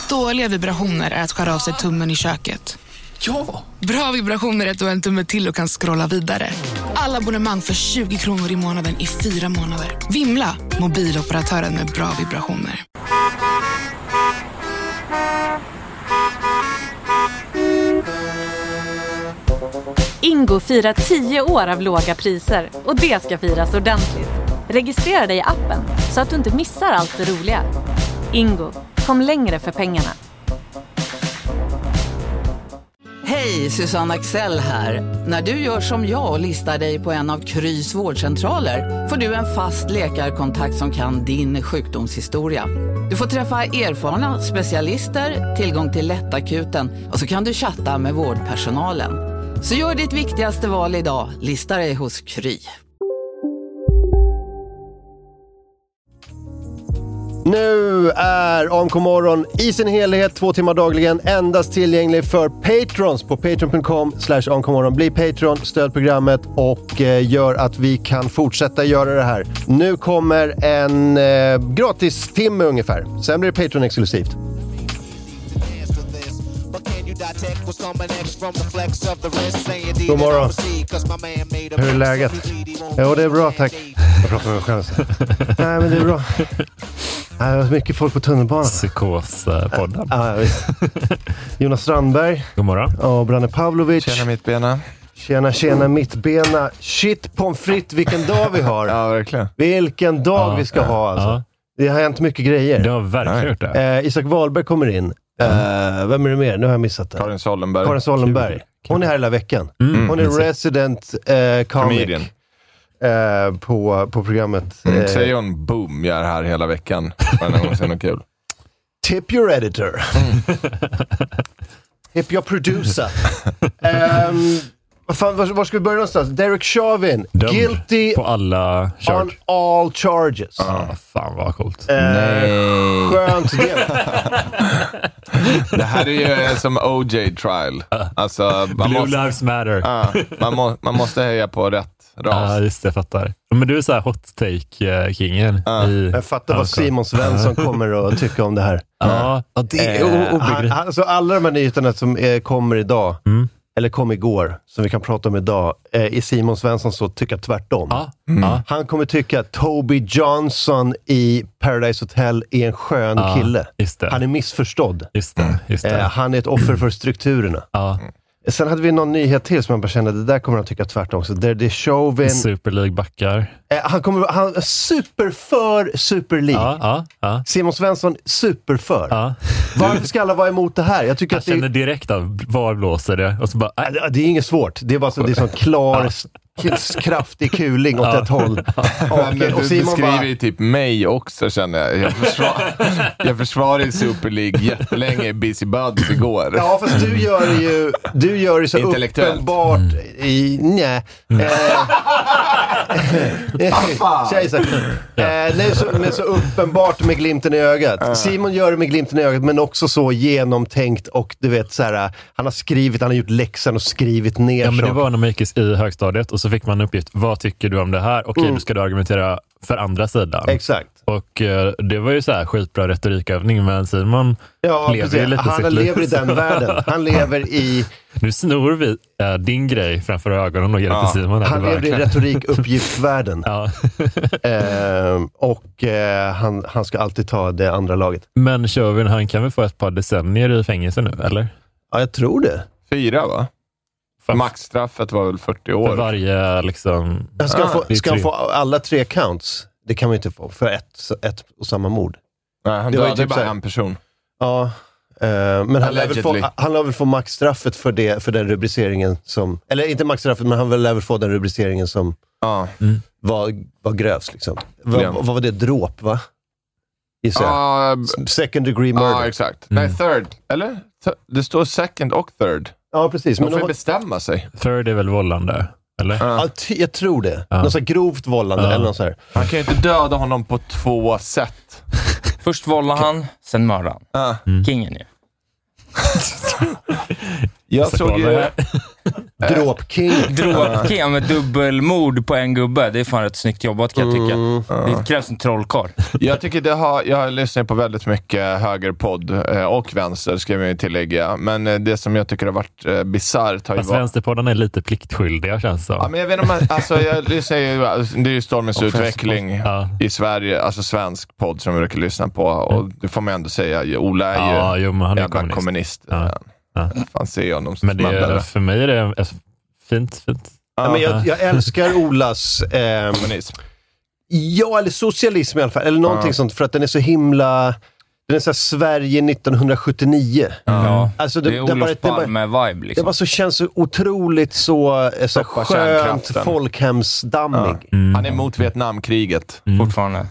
Dåliga vibrationer är att skära av sig tummen i köket. Ja! Bra vibrationer är att du har en tumme till och kan scrolla vidare. Alla abonnemang för 20 kronor i månaden i 4 månader. Vimla, mobiloperatören med bra vibrationer. Ingo firar 10 år av låga priser och det ska firas ordentligt. Registrera dig i appen så att du inte missar allt det roliga. Ingo, kom längre för pengarna. Hej, Susanne Axel här. När du gör som jag och listar dig på en av Krys vårdcentraler får du en fast läkarkontakt som kan din sjukdomshistoria. Du får träffa erfarna specialister, tillgång till lättakuten och så kan du chatta med vårdpersonalen. Så gör ditt viktigaste val idag, lista dig hos Kry. Nu är AMK morgon i sin helhet 2 timmar dagligen endast tillgänglig för patrons på patreon.com/amkmorgon. Bli patron, stöd programmet och gör att vi kan fortsätta göra det här. Nu kommer en gratis timme ungefär. Sen blir det Patreon exklusivt. God morgon. Hur är läget? Jo, det är bra, tack. Jag pratar med mig själv. Nej, men det är bra. Det var mycket folk på tunnelbanan. Psykospodden. Ja, Jonas Strandberg. God morgon. Och Branne Pavlovic. Tjena mittbena. Tjena mittbena. Shit, pommes frites, vilken dag vi har. Ja, verkligen. Vilken dag vi ska ha alltså. Ja. Det har hänt mycket grejer. Det har verkligen gjort det. Isak Wahlberg kommer in. Vem är det mer? Nu har jag missat det. Karin Sollenberg. Hon är här hela veckan. Hon är resident comedian på programmet. Säger hon boom, jag är här hela veckan. Men hon säger något kul. Tip your editor. Tip your producer. Var ska vi börja någonstans? Derek Chauvin. Dömd Guilty på alla on all charges. Fan vad coolt. Nej. Skönt det. Det här är ju som OJ trial. Alltså, Blue Lives Matter. Man måste höja på rätt ras. Ja, just det, jag fattar. Men du är så här hot take-kingen. Jag fattar vad Simon Svensson kommer att tycka om det här. Ja, det är obegripligt. Alltså alla de här nyheterna som kommer idag, eller kom igår, som vi kan prata om idag, i Simon Svensson så tycker jag tvärtom. Han kommer tycka att Toby Johnson i Paradise Hotel är en skön kille. Han är missförstådd. Just det. Han är ett offer för strukturerna. Sen hade vi någon nyhet till som man bara kände, det där kommer han tycka tvärtom. Så det är Chauvin. Super League-backar. Han är Super League. Simon Svensson, superför. Varför ska alla vara emot det här? Jag känner direkt av var blåser det. Och så bara, det är inget svårt. Det är bara så, det är sån klar, kraftig kuling åt ett håll. Och Simon beskriver ju typ mig också, känner jag. Jag försvarade Super League jättelänge i Busy Buds igår. Ja, fast du gör det så uppenbart i... Nej. Men så uppenbart med glimten i ögat. Simon gör det med glimten i ögat, men också så genomtänkt och du vet så här, han har gjort läxan och skrivit ner. Ja, men det var när man gick i högstadiet och så fick man uppgift, vad tycker du om det här? Okej, nu ska du argumentera för andra sidan. Exakt. Och det var ju så här skitbra retorikövning, men Simon lever lite han lever i den världen. Han lever i... Nu snor vi din grej framför ögonen och ger det till Simon. Han lever i retorikuppgiftsvärlden. Han ska alltid ta det andra laget. Men Chauvin, han kan väl få ett par decennier i fängelse nu, eller? Ja, jag tror det. 4, va? Maxstraffet var väl 40 år. För varje liksom... Ska han få alla 3 counts? Det kan man inte få för ett och samma mord. Nej, han dödade typ bara en person. Ja, men han lär väl få maxstraffet för den rubriceringen som... Eller inte maxstraffet, men han lär väl få den rubriceringen som var grövs liksom. Vad var det? Dråp, va? Second degree murder. Ja, exakt. Nej, third. Eller? Det står second och third. Ja, precis. Man får bestämma sig. Third är väl vållande, eller? Ja, jag tror det. Något så grovt vållande eller något så här. Han kan ju inte döda honom på 2 sätt. Först vållar han, sen mördar han. Kingen ju. Dråpking med dubbelmord på en gubbe. Det är fan rätt snyggt jobbat kan jag tycka. Det krävs en trollkarl. Jag tycker jag lyssnar på väldigt mycket högerpodd och vänster, ska jag tillägga. Men det som jag tycker har varit bizarrt har ju varit... Vänsterpodden är lite pliktskyldiga, känns så. Ja, men jag vet inte om jag lyssnar ju, det är ju Stormens utveckling i Sverige, alltså svensk podd som vi brukar lyssna på. Och det får man ändå säga, Ola är ju jävla kommunist. Fan ser honom som men det för mig är det fint. Ja, men jag älskar Olas kommunism. Ja, eller socialism i alla fall. Eller någonting sånt, för att den är så himla... Den är så här Sverige 1979. Ja, alltså det är Olof Palme-vibe liksom. Det var så, känns så otroligt så skönt folkhemsdammig. Han är mot Vietnamkriget. Fortfarande.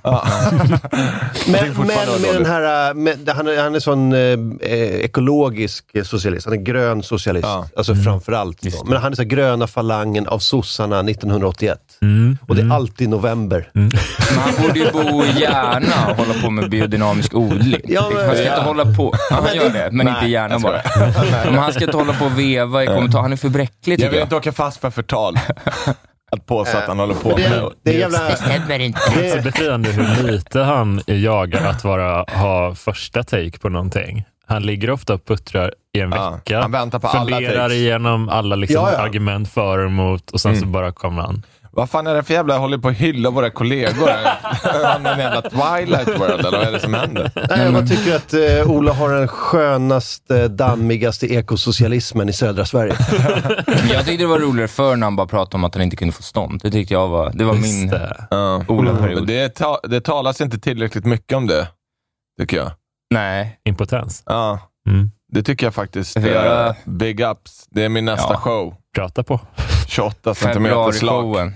Men med den här... Han är sån ekologisk socialist. Han är grön socialist. Alltså framförallt. Men han är så gröna falangen av sossarna 1981. Och det är alltid november. Men han borde ju bo i Järna och hålla på med biodynamisk odling. Ja, men, han ska inte hålla på. Han gör det, men inte gärna bara. Men han ska inte hålla på och veva i kommentar. Han är för bräcklig. Jag vill inte åka fast för förtal. Att påstå att han håller på med det är jävla... Det stämmer inte. Det är så befriande hur lite han jagar att ha första take på någonting. Han ligger ofta och puttrar i en vecka. Han väntar på alla takes. Igenom alla liksom argument för och emot. Och sen så bara kommer han. Vad fan är det för jävla, jag håller på att hylla våra kollegor? Han är en jävla Twilight World, eller vad är det som händer? Nej, jag tycker att Ola har den skönaste, dammigaste ekosocialismen i södra Sverige. Jag tyckte det var roligare för när han bara pratade om att han inte kunde få stånd. Det tyckte jag var min Ola-period. Det talas inte tillräckligt mycket om det, tycker jag. Nej. Impotens. Ja. Det tycker jag faktiskt. Big ups. Det är min nästa show. Prata på. 28 centimeter slag.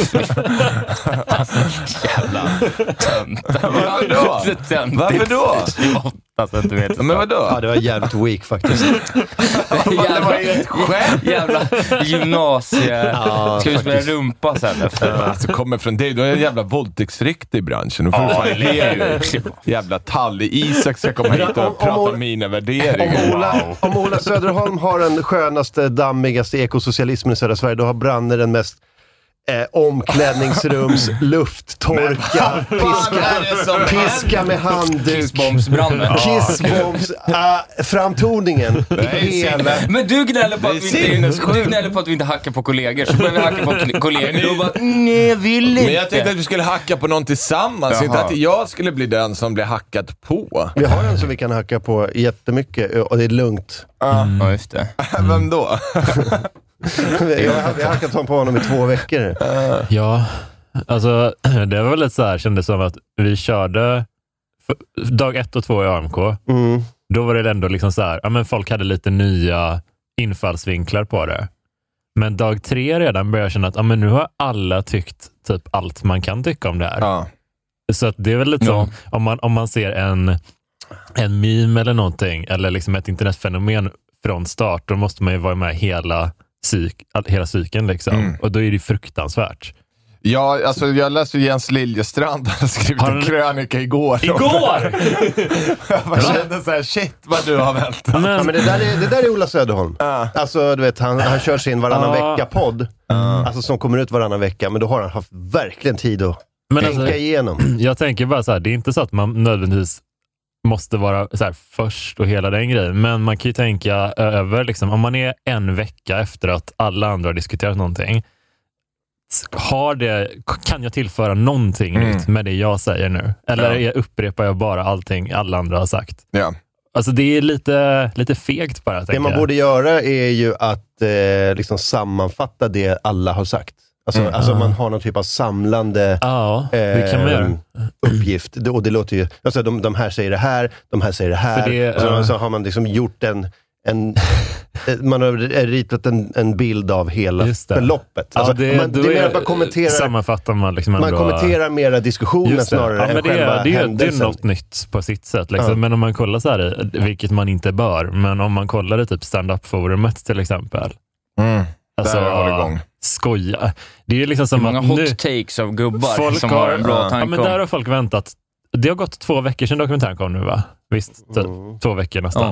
Jävla tönt. Varför då? 28 centimeter. Men vadå? Ja, det var jävligt weak faktiskt. Det var ju ett skämt. Jävla gymnasie. Ska vi spela rumpa sen efter? Alltså kommer från dig. Du är en jävla våldtäktsrikt i branschen. Och jävla Talle Isak ska komma hit och prata om mina värderingar. Om Ola Söderholm har den skönaste, dammigaste ekosocialismen i södra Sverige, då har Branne den mest omklädningsrums, lufttorka, piska med handduk, kissbombsbranden, framtoningen. Men du gnäller på att vi inte hackar på kollegor, så börjar vi hacka på kollegor och bara, nej, jag vill inte. Men jag tänkte att vi skulle hacka på någon tillsammans, inte att jag skulle bli den som blir hackat på. Vi har en som vi kan hacka på jättemycket, och det är lugnt. Ja, just det. Vem då? Jag har hackat på honom i 2 veckor. Ja, alltså det var väl lite så här, kändes som att vi körde dag 1 och 2 i AMK. Då var det ändå liksom så här, ja, men folk hade lite nya infallsvinklar på det. Men dag 3 redan började jag känna att men nu har alla tyckt typ allt man kan tycka om det här. Så att det är väl lite som om man ser en meme eller någonting, eller liksom ett internetfenomen från start, då måste man ju vara med hela cykeln liksom. Och då är det fruktansvärt. Ja, alltså jag läste Jens Liljestrand har skrivit en krönika igår. Jag kände så här, shit vad du har vänt. Men det där är Ola Söderholm. Alltså du vet, han kör sin varannan vecka-podd. Alltså som kommer ut varannan vecka. Men då har han haft verkligen tid att tänka igenom. Jag tänker bara så här, det är inte så att man nödvändigtvis måste vara så här först och hela den grejen. Men man kan ju tänka över, liksom, om man är en vecka efter att alla andra har diskuterat någonting, kan jag tillföra någonting nytt med det jag säger nu? Eller upprepar jag bara allting alla andra har sagt? Ja. Alltså det är lite fegt bara. Det man borde göra är ju att liksom sammanfatta det alla har sagt. Alltså man har någon typ av samlande det kan man göra. Uppgift. Och det låter ju, alltså de här säger det här, de här säger det här. Så har man liksom gjort man har ritat en bild av hela förloppet. Alltså, det är mer att man kommenterar, sammanfattar man liksom ändå, man kommenterar mera diskussionen snarare än själva händelsen. Det är något nytt på sitt sätt. Liksom. Men om man kollar så här, vilket man inte bör, men om man kollar det typ stand-up-forumet till exempel. Alltså, där har det igång. Skoja. Det är liksom som många hot takes av gubbar som har en bra tanke. Men där har folk väntat. Det har gått 2 veckor sedan dokumentären kom nu, va? Visst, 2 veckor nästan.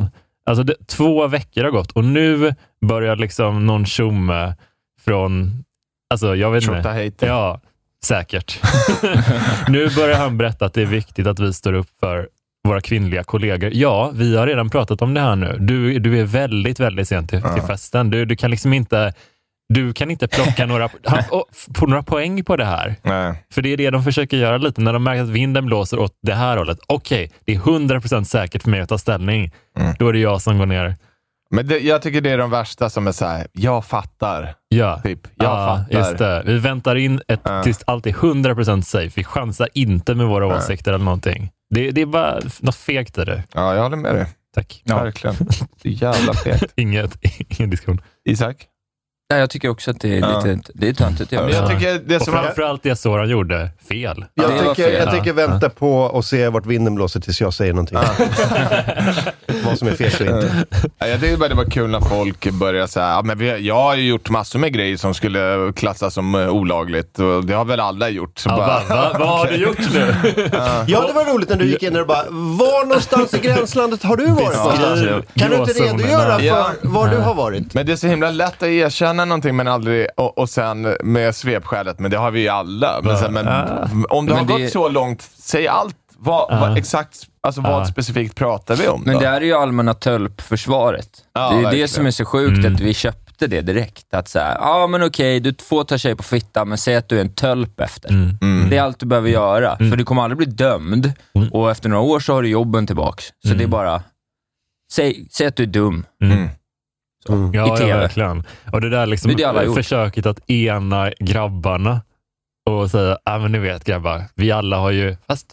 Alltså 2 veckor har gått och nu börjar liksom någon tjomme från, alltså jag vet inte. Ja, säkert. Nu börjar han berätta att det är viktigt att vi står upp för våra kvinnliga kollegor. Ja, vi har redan pratat om det här nu. Du är väldigt, väldigt sent till festen. Du kan liksom inte... Du kan inte plocka några poäng på det här. Nej. För det är det de försöker göra lite när de märker att vinden blåser åt det här hållet. Okej, det är 100% säkert för mig att ta ställning. Då är det jag som går ner. Men jag tycker det är de värsta som är så här: jag fattar. Ja, typ. Jag fattar. Just det. Vi väntar in tills allt är 100% safe. Vi chansar inte med våra åsikter eller någonting. Det är bara något fegt i det. Ja, jag håller med dig. Tack. Ja. Verkligen. Det är jävla fegt. Ingen diskussion. Isak? Ja, jag tycker också att det är lite... Det är töntigt att göra. Jag tycker det som framförallt det Soran gjorde fel. Jag tänker vänta på och se vart vinden blåser tills jag säger någonting. Vad som är fel så inte. Jag tycker bara det var kul när folk börjar säga, men jag har ju gjort massor med grejer som skulle klassas som olagligt. Och det har väl alla gjort. Så vad har du gjort nu? Ja, det var roligt när du gick in och bara, var någonstans i gränslandet har du varit? Kan du inte redogöra för var du har varit? Men det är så himla lätt att erkänna någonting men aldrig, och sen med svepskälet, men det har vi ju alla. Men om det har gått så långt, säg allt. Vad exakt, alltså vad specifikt pratar vi om då? Men det är ju allmänna tölpförsvaret. Det är ju det som är så sjukt att vi köpte det direkt. Att säga, men okej, du får ta tjej på fitta, men säg att du är en tölp efter. Det är allt du behöver göra. För du kommer aldrig bli dömd. Och efter några år så har du jobben tillbaks. Så det är bara, säg att du är dum. Ja, verkligen. Och det där liksom försöket att ena grabbarna och säga, men ni vet grabbar, vi alla har ju, fast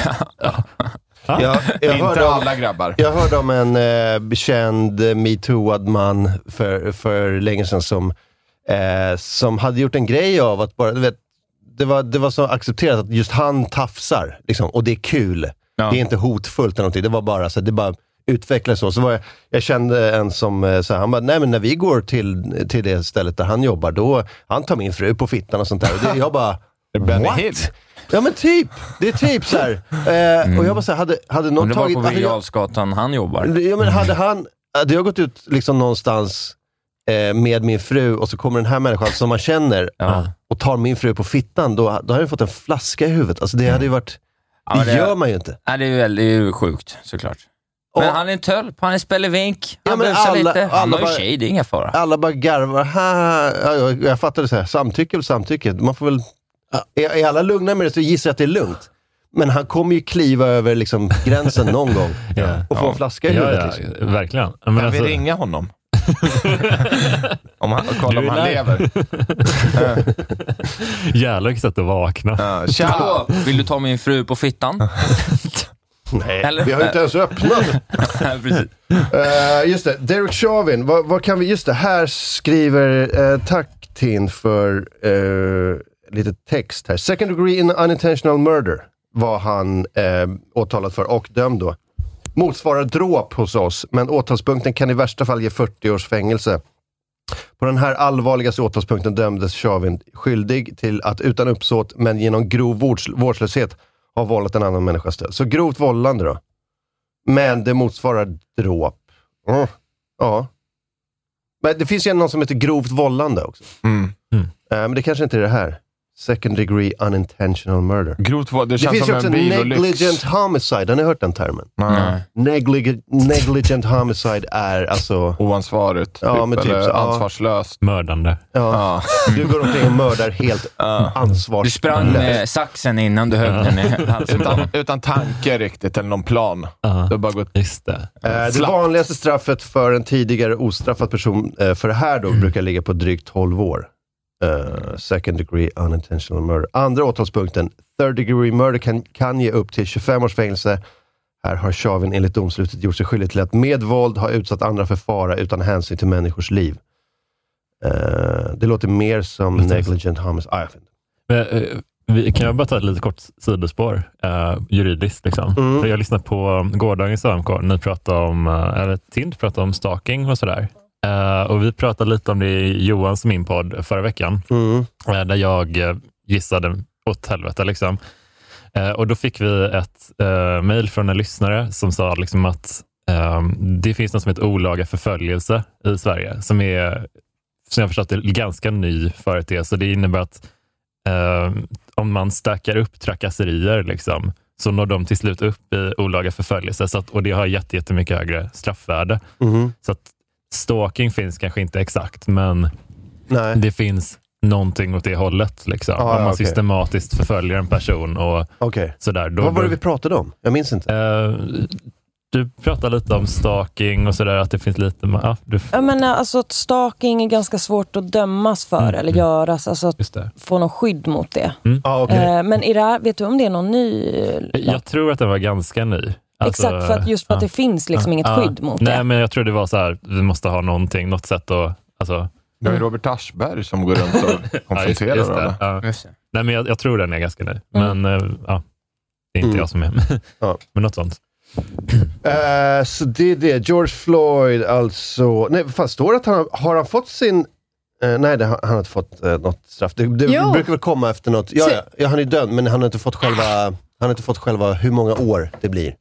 inte alla grabbar. Jag hörde om en bekänd MeTooad man för länge sedan som hade gjort en grej av att bara, du vet, det var så accepterat att just han tafsar liksom, och det är kul. Det är inte hotfullt eller någonting, det var bara så, det bara utvecklades så var jag kände en som så han bara, nej men när vi går till det stället där han jobbar, då han tar min fru på fittan och sånt där, och det, jag bara what? Ja men typ, det är typ så här. Och jag bara så här, hade någon tagit... Det var på Vialsgatan han jobbar. Ja men hade jag gått ut liksom någonstans med min fru och så kommer den här människan som man känner och tar min fru på fittan, då hade jag fått en flaska i huvudet. Alltså det hade ju varit, det gör man ju inte. Nej, det är ju sjukt såklart. Men han är en tölp, han är spelevink, han busar lite, han har ju tjej, det är inga fara. Alla bara garvar, jag fattar det så här, samtycke, man får väl, är alla lugna med det så gissar jag att det är lugnt. Men han kommer ju kliva över liksom gränsen någon gång och få en flaska i huvudet. Liksom. Verkligen. Men kan vi ringa honom? om han lever. Jävlar vilket sätt att vakna. Tja, vill du ta min fru på fittan? Nej, eller? Vi har ju inte ens öppnat. Just det, Derek Chauvin, vad kan vi, just det, här skriver tack Tin för lite text här. Second degree in unintentional murder var han åtalad för och dömd då. Motsvarar dråp hos oss, men åtalspunkten kan i värsta fall ge 40 års fängelse. På den här allvarligaste åtalspunkten dömdes Chauvin skyldig till att utan uppsåt men genom grov vårdslöshet har vållat en annan människas död. Så grovt vållande då. Men det motsvarar dråp. Ja. Men det finns ju någon som heter grovt vållande också. Men det kanske inte är det här. Second degree unintentional murder. Det finns ju också negligent homicide. Har ni hört den termen? Negligent homicide är alltså... oansvarigt. Ja, men typ så, ansvarslöst. Mördande. Ja. Du går omkring och mördar helt ansvarslöst. Du sprang med saxen innan du högg den i halsen. Utan tanke riktigt, eller någon plan. Det bara gått. Just det. Det vanligaste straffet för en tidigare ostraffad person för det här då brukar ligga på drygt 12 år. Second degree unintentional murder. Andra åtalspunkten, third degree murder kan ge upp till 25 års fängelse. Här har Chauvin enligt domslutet gjort sig skyldig till att med våld ha utsatt andra för fara utan hänsyn till människors liv. Det låter mer som negligent homicide. Kan jag bara ta ett lite kort sidospår juridiskt liksom? För jag lyssnade på gårdagens AMK. Ni pratade om, Tind pratade om stalking och sådär. Och vi pratade lite om det i Johans min podd förra veckan. Där jag gissade åt helvete liksom. Och då fick vi ett mejl från en lyssnare som sa liksom att det finns något som heter olaga förföljelse i Sverige som är, som jag förstått, är ganska ny företeelse. Det innebär att om man stackar upp trakasserier liksom, så når de till slut upp i olaga förföljelse. Så att, och det har jättemycket högre straffvärde. Så att stalking finns kanske inte exakt, men det finns någonting åt det hållet. Liksom. Om man systematiskt förföljer en person och sådär. Vad var det vi pratade om? Jag minns inte. Du pratar lite om stalking och sådär, att det finns lite... men alltså stalking är ganska svårt att dömas för eller göras, alltså att få någon skydd mot det. Men är det, vet du om det är någon ny? Jag tror att det var ganska ny. Alltså, exakt, för att just för att det finns liksom inget skydd mot det. Nej, men jag tror det var så här, vi måste ha något sätt att... Alltså, det är Robert Aschberg som går runt och konfronterar det. Nej, men jag tror den är ganska ny. Men det är inte jag som är. Men något sånt. Så det är det. George Floyd alltså... Nej, fan, står det att har han fått sin... nej, han har inte fått något straff. Det brukar väl komma efter något... Ja, han är död, men han har inte fått själva hur många år det blir.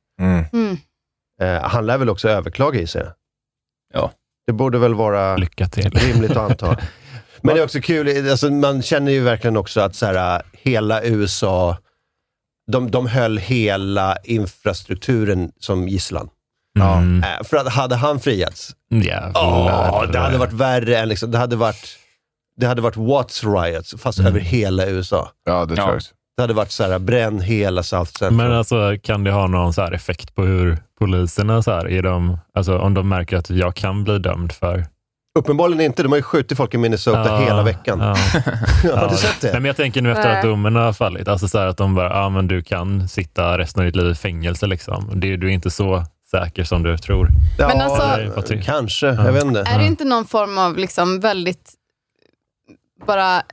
Han lär väl också överklaga i sig. Ja. Det borde väl vara rimligt att anta. Men det är också kul, alltså, man känner ju verkligen också att så här, hela USA... De höll hela infrastrukturen som gisslan. För att hade han friats, det hade varit värre än liksom, det hade varit Watts riots fast över hela USA. Ja, det tror jag. Det hade varit så här, bränn hela South Central. Men alltså, kan det ha någon så här effekt på hur poliserna så här, är de, alltså om de märker att jag kan bli dömd för... Uppenbarligen inte, de har ju skjutit folk i Minnesota hela veckan. Har du sett det? Nej, men jag tänker nu efter att domen har fallit, alltså så här att de bara, men du kan sitta resten av ditt liv i fängelse liksom. Du är inte så säker som du tror. Ja, men alltså, kanske, jag vet inte. Är det inte någon form av liksom väldigt bara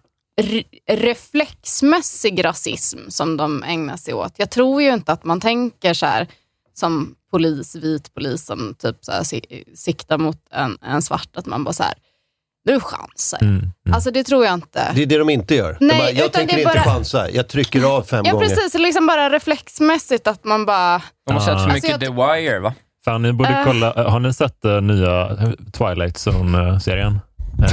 reflexmässig rasism som de ägnar sig åt? Jag tror ju inte att man tänker så här som vit polis som typ så här siktar mot en svart, att man bara så här, nu chansar. Alltså det tror jag inte. Det är det de inte gör. Nej, jag tänker inte chansa. Jag trycker av 5 gånger. Ja, precis. Liksom bara reflexmässigt att man bara... De har sett för mycket The Wire, va? Fan, ni borde kolla. Har ni sett nya Twilight Zone-serien?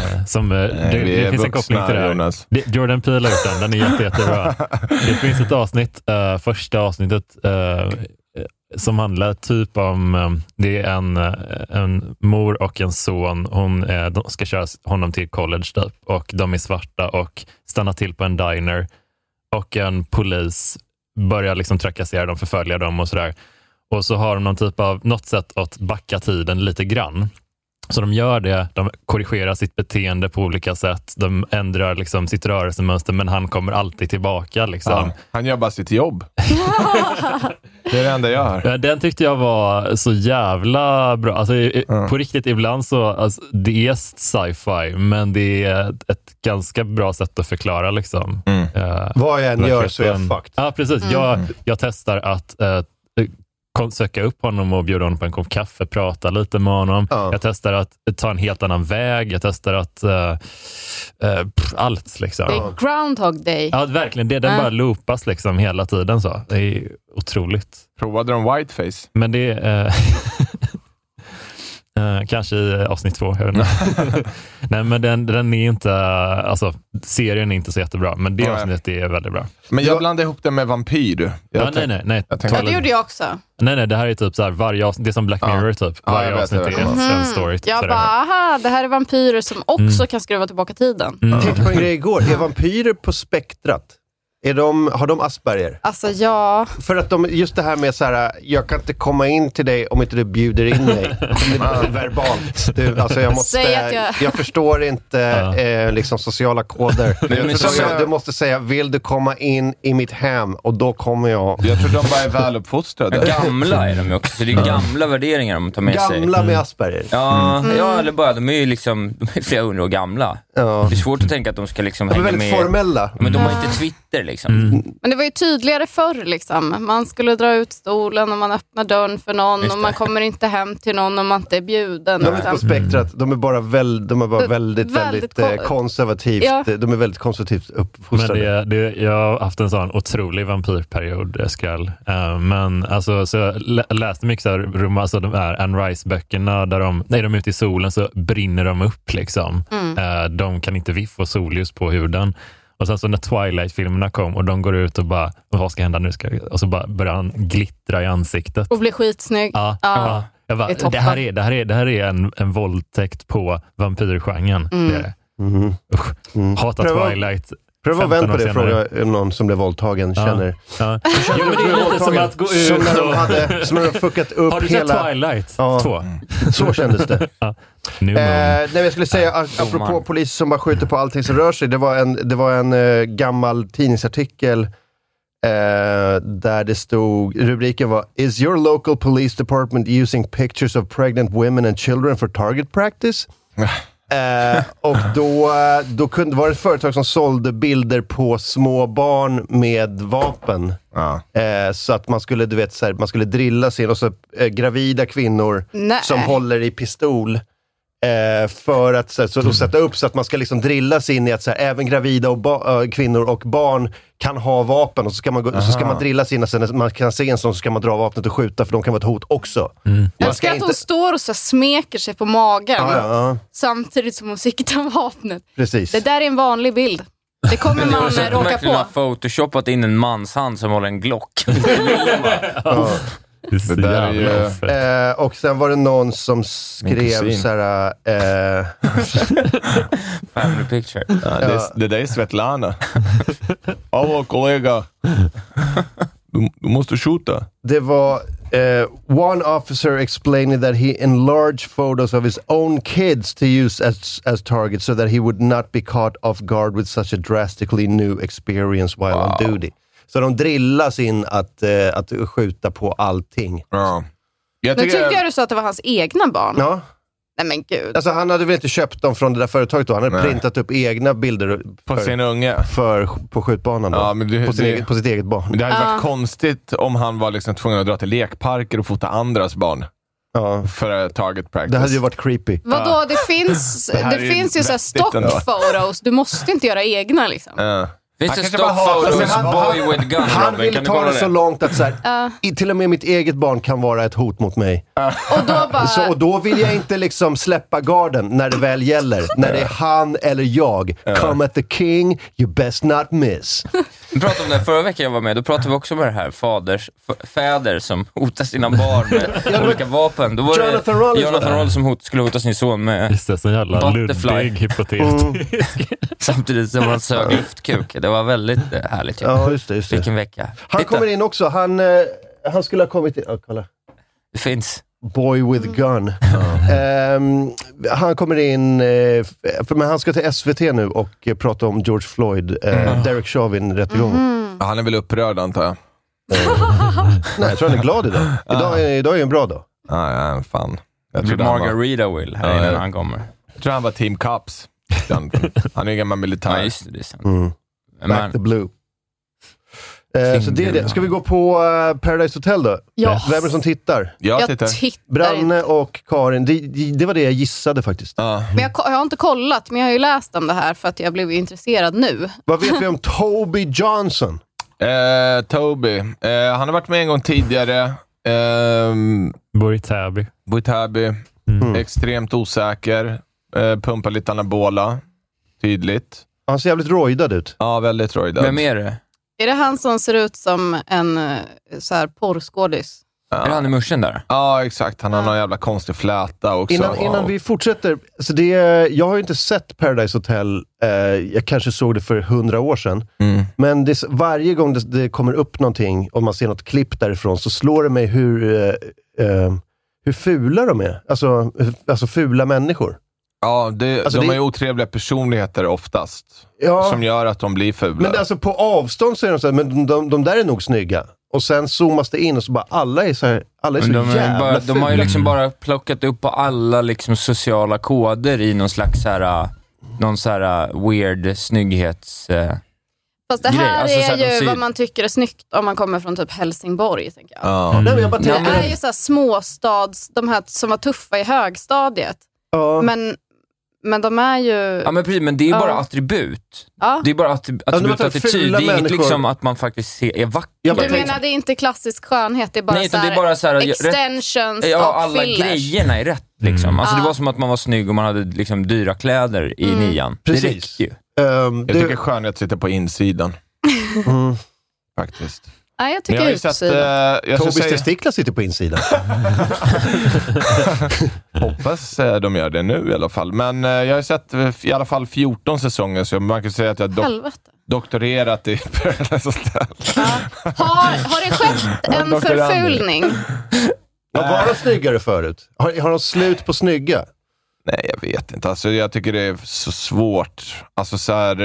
Det finns en koppling till det här. Jordan Peele har gjort den är jättebra. Det finns ett avsnitt, första avsnittet, som handlar typ om, det är en mor och en son, de ska köra honom till college typ, och de är svarta och stannar till på en diner och en polis börjar liksom trakassera dem, förfölja dem och sådär, och så har de någon typ av något sätt att backa tiden lite grann. Så de gör det, de korrigerar sitt beteende på olika sätt, de ändrar liksom sitt rörelsemönster, men han kommer alltid tillbaka liksom. Ja, han gör bara sitt jobb. Det är det enda jag hör. Den tyckte jag var så jävla bra. Alltså, på riktigt, ibland så, alltså, det är sci-fi, men det är ett ganska bra sätt att förklara liksom. Vad jag än gör så är jag fucked. Ja, precis. Jag testar att söka upp honom och bjuda honom på en kopp kaffe, prata lite med honom. Jag testar att ta en helt annan väg. Jag testar att allt liksom. Det är Groundhog Day. Ja, verkligen. Den bara loopas liksom hela tiden så. Det är otroligt. Provade de whiteface? Men det är... kanske i avsnitt 2, jag vet inte. Nej, men den är inte, alltså serien är inte så jättebra, men det avsnittet är väldigt bra. Men jag blandade ihop det med vampyr. Nej. Det gjorde jag också. Nej, det här är typ så här, varje avsnitt, det är som Black Mirror typ. Varje avsnitt är en story. Typ, jag bara, aha, det här är vampyrer som också kan skruva tillbaka tiden. Jag tänkte på en grej igår, är vampyrer på spektrat? Har de Asperger? Alltså ja. För att just det här med så här, jag kan inte komma in till dig om inte du bjuder in mig. Verbalt. Alltså jag förstår inte liksom sociala koder. Du måste säga, vill du komma in i mitt hem? Och då kommer jag. Jag tror de bara är väluppfostrade. Gamla är de också. Det är gamla värderingar de tar med sig. Gamla med Asperger. Ja, eller bara, de är ju liksom flera 100 år gamla. Det är svårt att tänka att de ska liksom hänga med. De är väldigt formella. Men de har inte Twitter liksom. Men det var ju tydligare förr liksom. Man skulle dra ut stolen och man öppnar dörren för någon och man kommer inte hem till någon om man inte är bjuden. De är inte på spektrat. De är bara väldigt konservativt. Ja. De är väldigt konservativt uppfostrade. Men jag har haft en sån otrolig vampyrperiod, Eskal. Men alltså, så jag läste mycket så här, alltså de här Anne Rice-böckerna där när de är ute i solen så brinner de upp liksom. De kan inte få solljus på huden. Och sen så när Twilight-filmerna kom och de går ut och bara, vad ska hända nu? Och så bara börjar han glittra i ansiktet. Och blir skitsnygg. Ja. Jag bara, det här är en våldtäkt på vampyrgenren. Hatar Twilight. Pröva att vänta på det, fråga någon som blev våldtagen känner. Ja. Jo, men det är lite som att gå ut som när de fuckat upp har du sett Twilight 2? Så kändes det. Jag skulle säga, apropå poliser som bara skjuter på allting som rör sig, det var en gammal tidningsartikel där det stod, rubriken var Is your local police department using pictures of pregnant women and children for target practice? Och då var det ett företag som sålde bilder på små barn med vapen. Så att man skulle, man skulle drillas in och så gravida kvinnor som håller i pistol för att så sätta upp så att man ska liksom drillas in i att även gravida och kvinnor och barn kan ha vapen, och så ska man drillas in och sen när man kan se en sån så ska man dra vapnet och skjuta, för de kan vara ett hot också. Jag ska att hon står och så smeker sig på magen samtidigt som hon siktar vapnet. Precis. Det där är en vanlig bild. Det kommer man råka på. Man har photoshopat in en manshand som håller en Glock. Det där är ju... och sen var det någon som skrev såhär... Family picture. Det där är Svetlana. Hallå kollega. Du måste skjuta. Det var one officer explaining that he enlarged photos of his own kids to use as targets so that he would not be caught off guard with such a drastically new experience while on duty. Så de drillas in att skjuta på allting. Nu tyckte du så att det var hans egna barn. Ja. Nej men gud. Alltså han hade väl inte köpt dem från det där företaget då. Han hade printat upp egna bilder på sin unge. På skjutbanan då. På sitt eget barn. Men det hade varit konstigt om han var liksom tvungen att dra till lekparker och fota andras barn. För target practice. Det hade ju varit creepy. Vadå? Det finns ju så här stock photos. Du måste inte göra egna liksom. Finns det stockfotos boy with gun? Han vill ta det så långt att till och med mitt eget barn kan vara ett hot mot mig. Och då vill jag inte liksom släppa garden när det väl gäller. När det är han eller jag. Come at the king, you best not miss. Vi pratade om det förra veckan jag var med. Då pratade vi också om det här fäder som hotar sina barn med olika vapen. Då var Jonathan Roll som skulle hota sin son med Butterfly hypotetisk. Samtidigt som han sög luftkuk. Det var väldigt härligt. Ja, just det. Vilken vecka. Han kommer in också. Han skulle ha kommit in. Kolla. Det finns. Boy with gun. Han kommer in, men han ska till SVT nu och prata om George Floyd, Derek Chauvin rättegången. Han är väl upprörd antar jag. Nej, jag tror han är glad idag. Idag är en bra dag. Ja, fan. Jag tror Margarita will här innan han kommer. Jag tror han var Team Cops. Han är ju gammal militär. Ja, just det. Det är sant. Back the blue. Så det är det. Ska vi gå på Paradise Hotel då? Ja. Vem är det som tittar? Jag tittar. Branne och Karin. Det var det jag gissade faktiskt. Men jag har inte kollat, men jag har ju läst om det här för att jag blev intresserad nu. Vad vet vi om Toby Johnson? Toby. Han har varit med en gång tidigare. Boitabi. Extremt osäker. Pumpar lite anabola. Tydligt. Han ser jävligt rojdad ut. Ja, väldigt rojdad. Vem är det? Är det han som ser ut som en så här porrskådis? Ja. Är det han i muschen där? Ja, exakt. Han har någon jävla konstig fläta också. Innan vi fortsätter. Så jag har ju inte sett Paradise Hotel. Jag kanske såg det för 100 år sedan. Men varje gång det kommer upp någonting och man ser något klipp därifrån så slår det mig hur fula de är. Alltså fula människor. Ja, de har ju otrevliga personligheter oftast. Som gör att de blir fula. Men alltså på avstånd så är de så här, men de där är nog snygga. Och sen zoomas det in och så bara alla är så jävla de har ju liksom bara plockat upp på alla liksom sociala koder i någon slags så här någon så här weird snygghets... Fast det här är ju vad man tycker är snyggt om man kommer från typ Helsingborg, tänker jag. Nej, men jag bara det är ju så här småstads, de här som var tuffa i högstadiet. Men de är ju... Ja, men precis, men det är bara attribut. Ja. Det är bara attityd. Det är inget liksom att man faktiskt är vacker. Du menar, det är inte klassisk skönhet, det är bara, det är bara så här extensions och alla fillers. Grejerna är rätt liksom. Alltså det var som att man var snygg och man hade liksom dyra kläder i 9:an. Precis. Det räcker ju. Jag tycker skönhet sitter på insidan. Faktiskt. Nej, jag tycker utsidan. Tobis testiklar sitter på insidan. Hoppas de gör det nu i alla fall. Men jag har sett i alla fall 14 säsonger, så man kan säga att jag doktorerat i Paradise Hotel. Har det skett en förfulning? Var de snyggare förut? Har de slut på snygga? Nej, jag vet inte. Alltså, jag tycker det är så svårt. Alltså så här...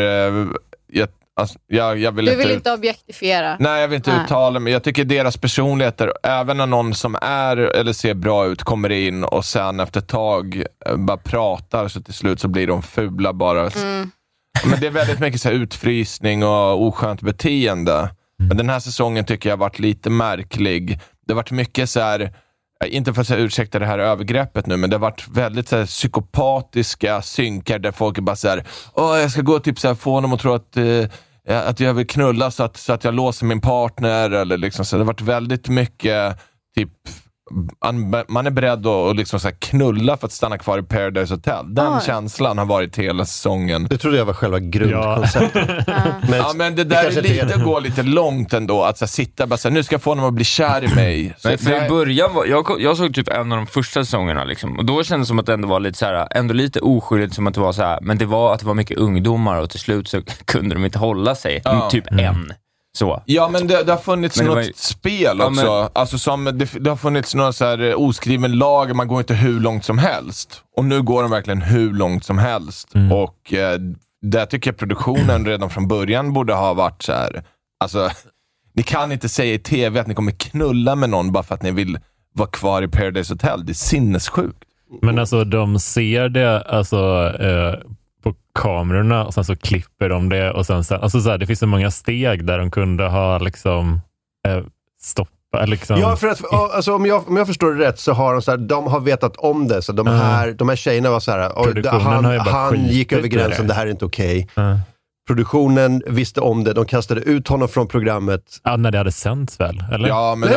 jag vill inte objektifiera. Nej, jag vill inte uttala mig. Jag tycker deras personligheter, även när någon som är eller ser bra ut kommer in och sen efter ett tag bara pratar, så till slut så blir de fula bara. Men det är väldigt mycket så här utfrysning och oskönt beteende. Men den här säsongen tycker jag har varit lite märklig. Det har varit mycket så här, inte för att ursäkta det här övergreppet nu, men det har varit väldigt så här psykopatiska synkar där folk är bara så här: jag ska gå och typ så här, få dem att tro att jag vill knulla så att jag låser min partner, eller liksom så. Det har varit väldigt mycket typ man är beredd att liksom så här knulla för att stanna kvar i Paradise Hotel. Den känslan har varit hela säsongen. Det trodde jag var själva grundkonceptet. Men det där är lite att gå lite långt ändå, att så här, sitta bara så här, nu ska jag få honom att bli kär i mig. Men för i början jag såg typ en av de första säsongerna liksom, och då kändes det som att det ändå var lite så här, ändå lite oskyldigt, som att det var så här, men det var mycket ungdomar och till slut så kunde de inte hålla sig. Typ en. Så. Ja, men det har funnits något spel också. Alltså som det har funnits någon så här oskriven lag, man går inte hur långt som helst. Och nu går de verkligen hur långt som helst. Och där tycker jag produktionen redan från början borde ha varit så här. Alltså, ni kan inte säga i tv att ni kommer knulla med någon bara för att ni vill vara kvar i Paradise Hotel. Det är sinnessjukt. Men alltså, de ser det alltså på kamerorna och sen så klipper de det och sen alltså så här, det finns så många steg där de kunde ha liksom stoppa liksom. Ja, för att alltså, om jag förstår det rätt så har de så här, de har vetat om det, så de här tjejerna var så här, han gick över gränsen, det här är inte okej. Produktionen visste om det, de kastade ut honom från programmet. Ja, när det hade sänts väl, eller? Ja, men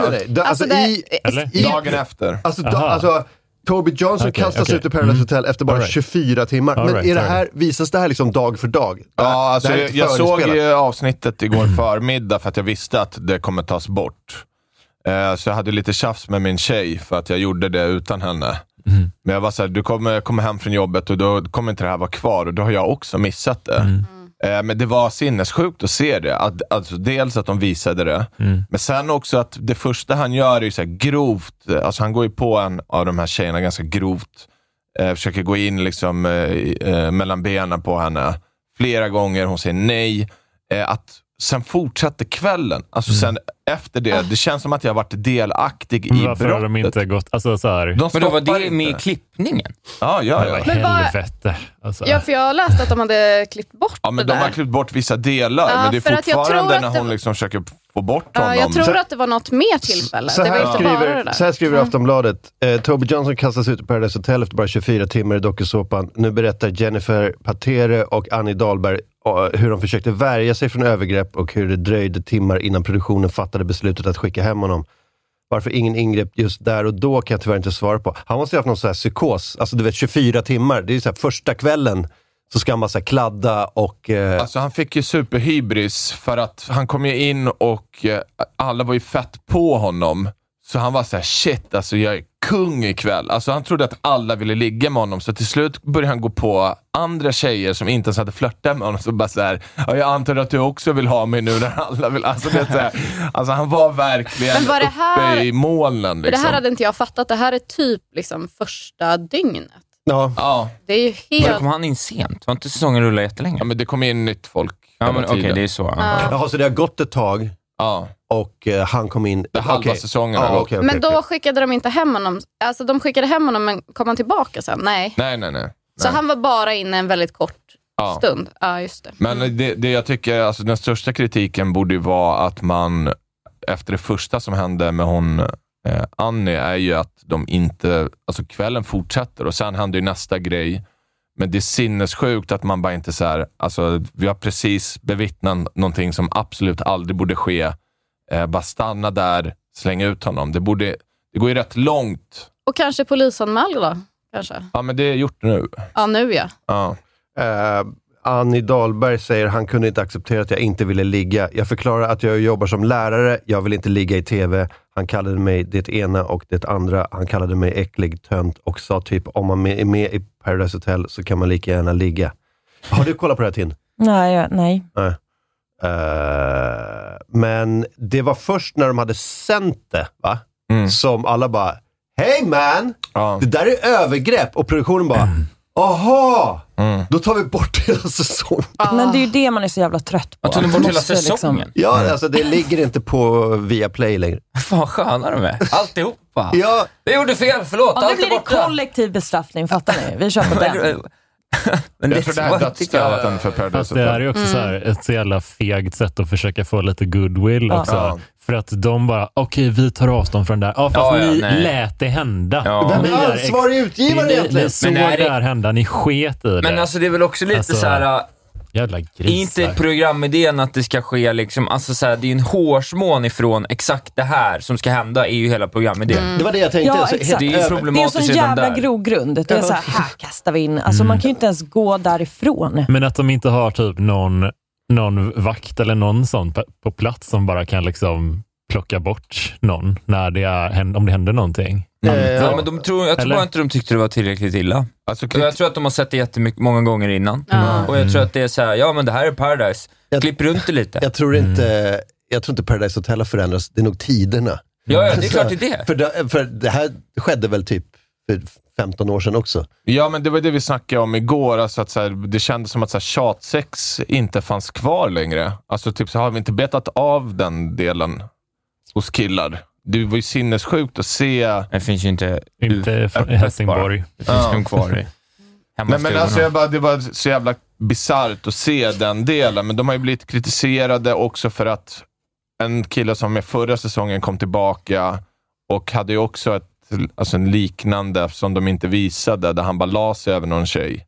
dagen efter. Alltså Toby Johnson kastas ut i Paradise Hotel efter bara 24 timmar. Men är det här, visas det här liksom dag för dag? Ja, alltså jag såg ju avsnittet igår förmiddag för att jag visste att det kommer tas bort. Så jag hade lite tjafs med min tjej för att jag gjorde det utan henne. Men jag var så här, du kommer hem från jobbet och då kommer inte det här vara kvar, och då har jag också missat det. Men det var sinnessjukt att se det. Alltså dels att de visade det. Men sen också att det första han gör är ju så här grovt. Alltså han går ju på en av de här tjejerna ganska grovt. Försöker gå in liksom mellan benen på henne flera gånger. Hon säger nej. Att sen fortsatte kvällen. Alltså sen efter det känns som att jag har varit delaktig i varför har de inte gått, alltså så här. Men då var det med i klippningen? Ja. Helvete. Alltså. Ja, för jag har läst att de hade klippt bort men det de har klippt bort vissa delar, men det är fortfarande när hon liksom försöker få bort honom. Jag tror att det var något mer tillfälle. Det var inte bara det där. Så här skriver Aftonbladet. Toby Johnson kastas ut i Paradise Hotel efter bara 24 timmar i dokusåpan. Nu berättar Jennifer Patere och Annie Dahlberg hur de försökte värja sig från övergrepp och hur det dröjde timmar innan produktionen fattade beslutet att skicka hem honom. Varför ingen ingrepp just där och då kan jag tyvärr inte svara på. Han måste ha haft någon sån här psykos. Alltså du vet, 24 timmar. Det är så här, första kvällen så ska man så här kladda och... Alltså han fick ju superhybris för att han kom ju in och alla var ju fett på honom. Så han var så här, shit, alltså jag är kung ikväll. Alltså han trodde att alla ville ligga med honom. Så till slut började han gå på andra tjejer som inte ens hade flörtat med honom. Så bara så här, jag antar att du också vill ha mig nu när alla vill. Alltså, det är så här, alltså han var verkligen uppe i molnen. Liksom. Det här hade inte jag fattat. Det här är typ liksom första dygnet. Ja. Det är ju helt... Men kom han in sent? Var inte säsongen rulla jättelänge? Ja, men det kom in nytt folk. Ja, men okej, det är så. Jaha, så det har gått ett tag. Ja. Och han kom in... halva säsongen. Men då skickade de inte hem honom. Alltså de skickade hem honom, men kom han tillbaka sen? Nej. Nej. Så han var bara inne en väldigt kort stund. Ja, just det. Men det jag tycker, alltså den största kritiken borde ju vara att man efter det första som hände med hon Annie är ju att de inte, alltså kvällen fortsätter och sen händer ju nästa grej. Men det är sinnessjukt att man bara inte så här, alltså vi har precis bevittnat någonting som absolut aldrig borde ske. Bara stanna där, slänga ut honom. Det går ju rätt långt. Och kanske polisanmäl då? Kanske. Ja, men det är gjort nu. Ja, nu ja. Annie Dahlberg säger han kunde inte acceptera att jag inte ville ligga. Jag förklarar att jag jobbar som lärare. Jag vill inte ligga i tv. Han kallade mig det ena och det andra. Han kallade mig äcklig, tönt och sa typ om man är med i Paradise Hotel så kan man lika gärna ligga. Har du kollat på det här, Tin? Nej. Men det var först när de hade sänt det, va? Som alla bara, hey man! Det där är övergrepp. Och produktionen bara, aha! Då tar vi bort hela säsongen. Men det är ju det man är så jävla trött på. Att de bort hela säsongen? Ja, alltså det ligger inte på Viaplay längre. Fan sköna de är. Alltihopa. Ja. Vi gjorde fel, förlåt. Ja, nu blir det kollektiv bestraffning, fattar ni? Vi kör på den. Men jag tror det här är dödsstöten för Paradise. Fast det är ju också så här, ett så jävla fegt sätt att försöka få lite goodwill också. Ja. För att de bara, okej, vi tar avstånd från det där. Ja, fast ni lät det hända. Ja. Vem är ansvarig utgivare egentligen? Ni såg det här hända, ni sket i det. Men alltså det är väl också lite så här... Jävla grisar. Inte programidén att det ska ske liksom, alltså så här, det är en hårsmån ifrån exakt det här som ska hända är ju hela programidén. Det var det jag tänkte. Ja, exakt. Det är problematiskt. Det är en sån jävla grogrund. Det är så här kastar vi in. Alltså man kan ju inte ens gå därifrån. Men att de inte har typ någon vakt eller någon sån på plats som bara kan liksom plocka bort någon när det är, om det händer någonting. Ja, men jag tror bara inte de tyckte det var tillräckligt illa. Alltså, jag tror att de har sett det många gånger innan. Och jag tror att det är så här, ja men det här är Paradise. Klipp runt det lite. Jag tror inte Paradise Hotel har förändrats. Det är nog tiderna. Ja, det är klart det är det. För det här skedde väl typ för 15 år sedan också. Ja, men det var det vi snackade om igår. Alltså att så här, det kändes som att så här, tjatsex inte fanns kvar längre. Alltså typ så har vi inte betat av den delen hos killar. Det var ju sinnessjukt att se. Det finns ju inte i Helsingborg. Det finns de kvar i. Men alltså det var så jävla bizarrt att se den delen. Men de har ju blivit kritiserade också för att en kille som med förra säsongen kom tillbaka och hade ju också en liknande som de inte visade, där han bara la sig över någon tjej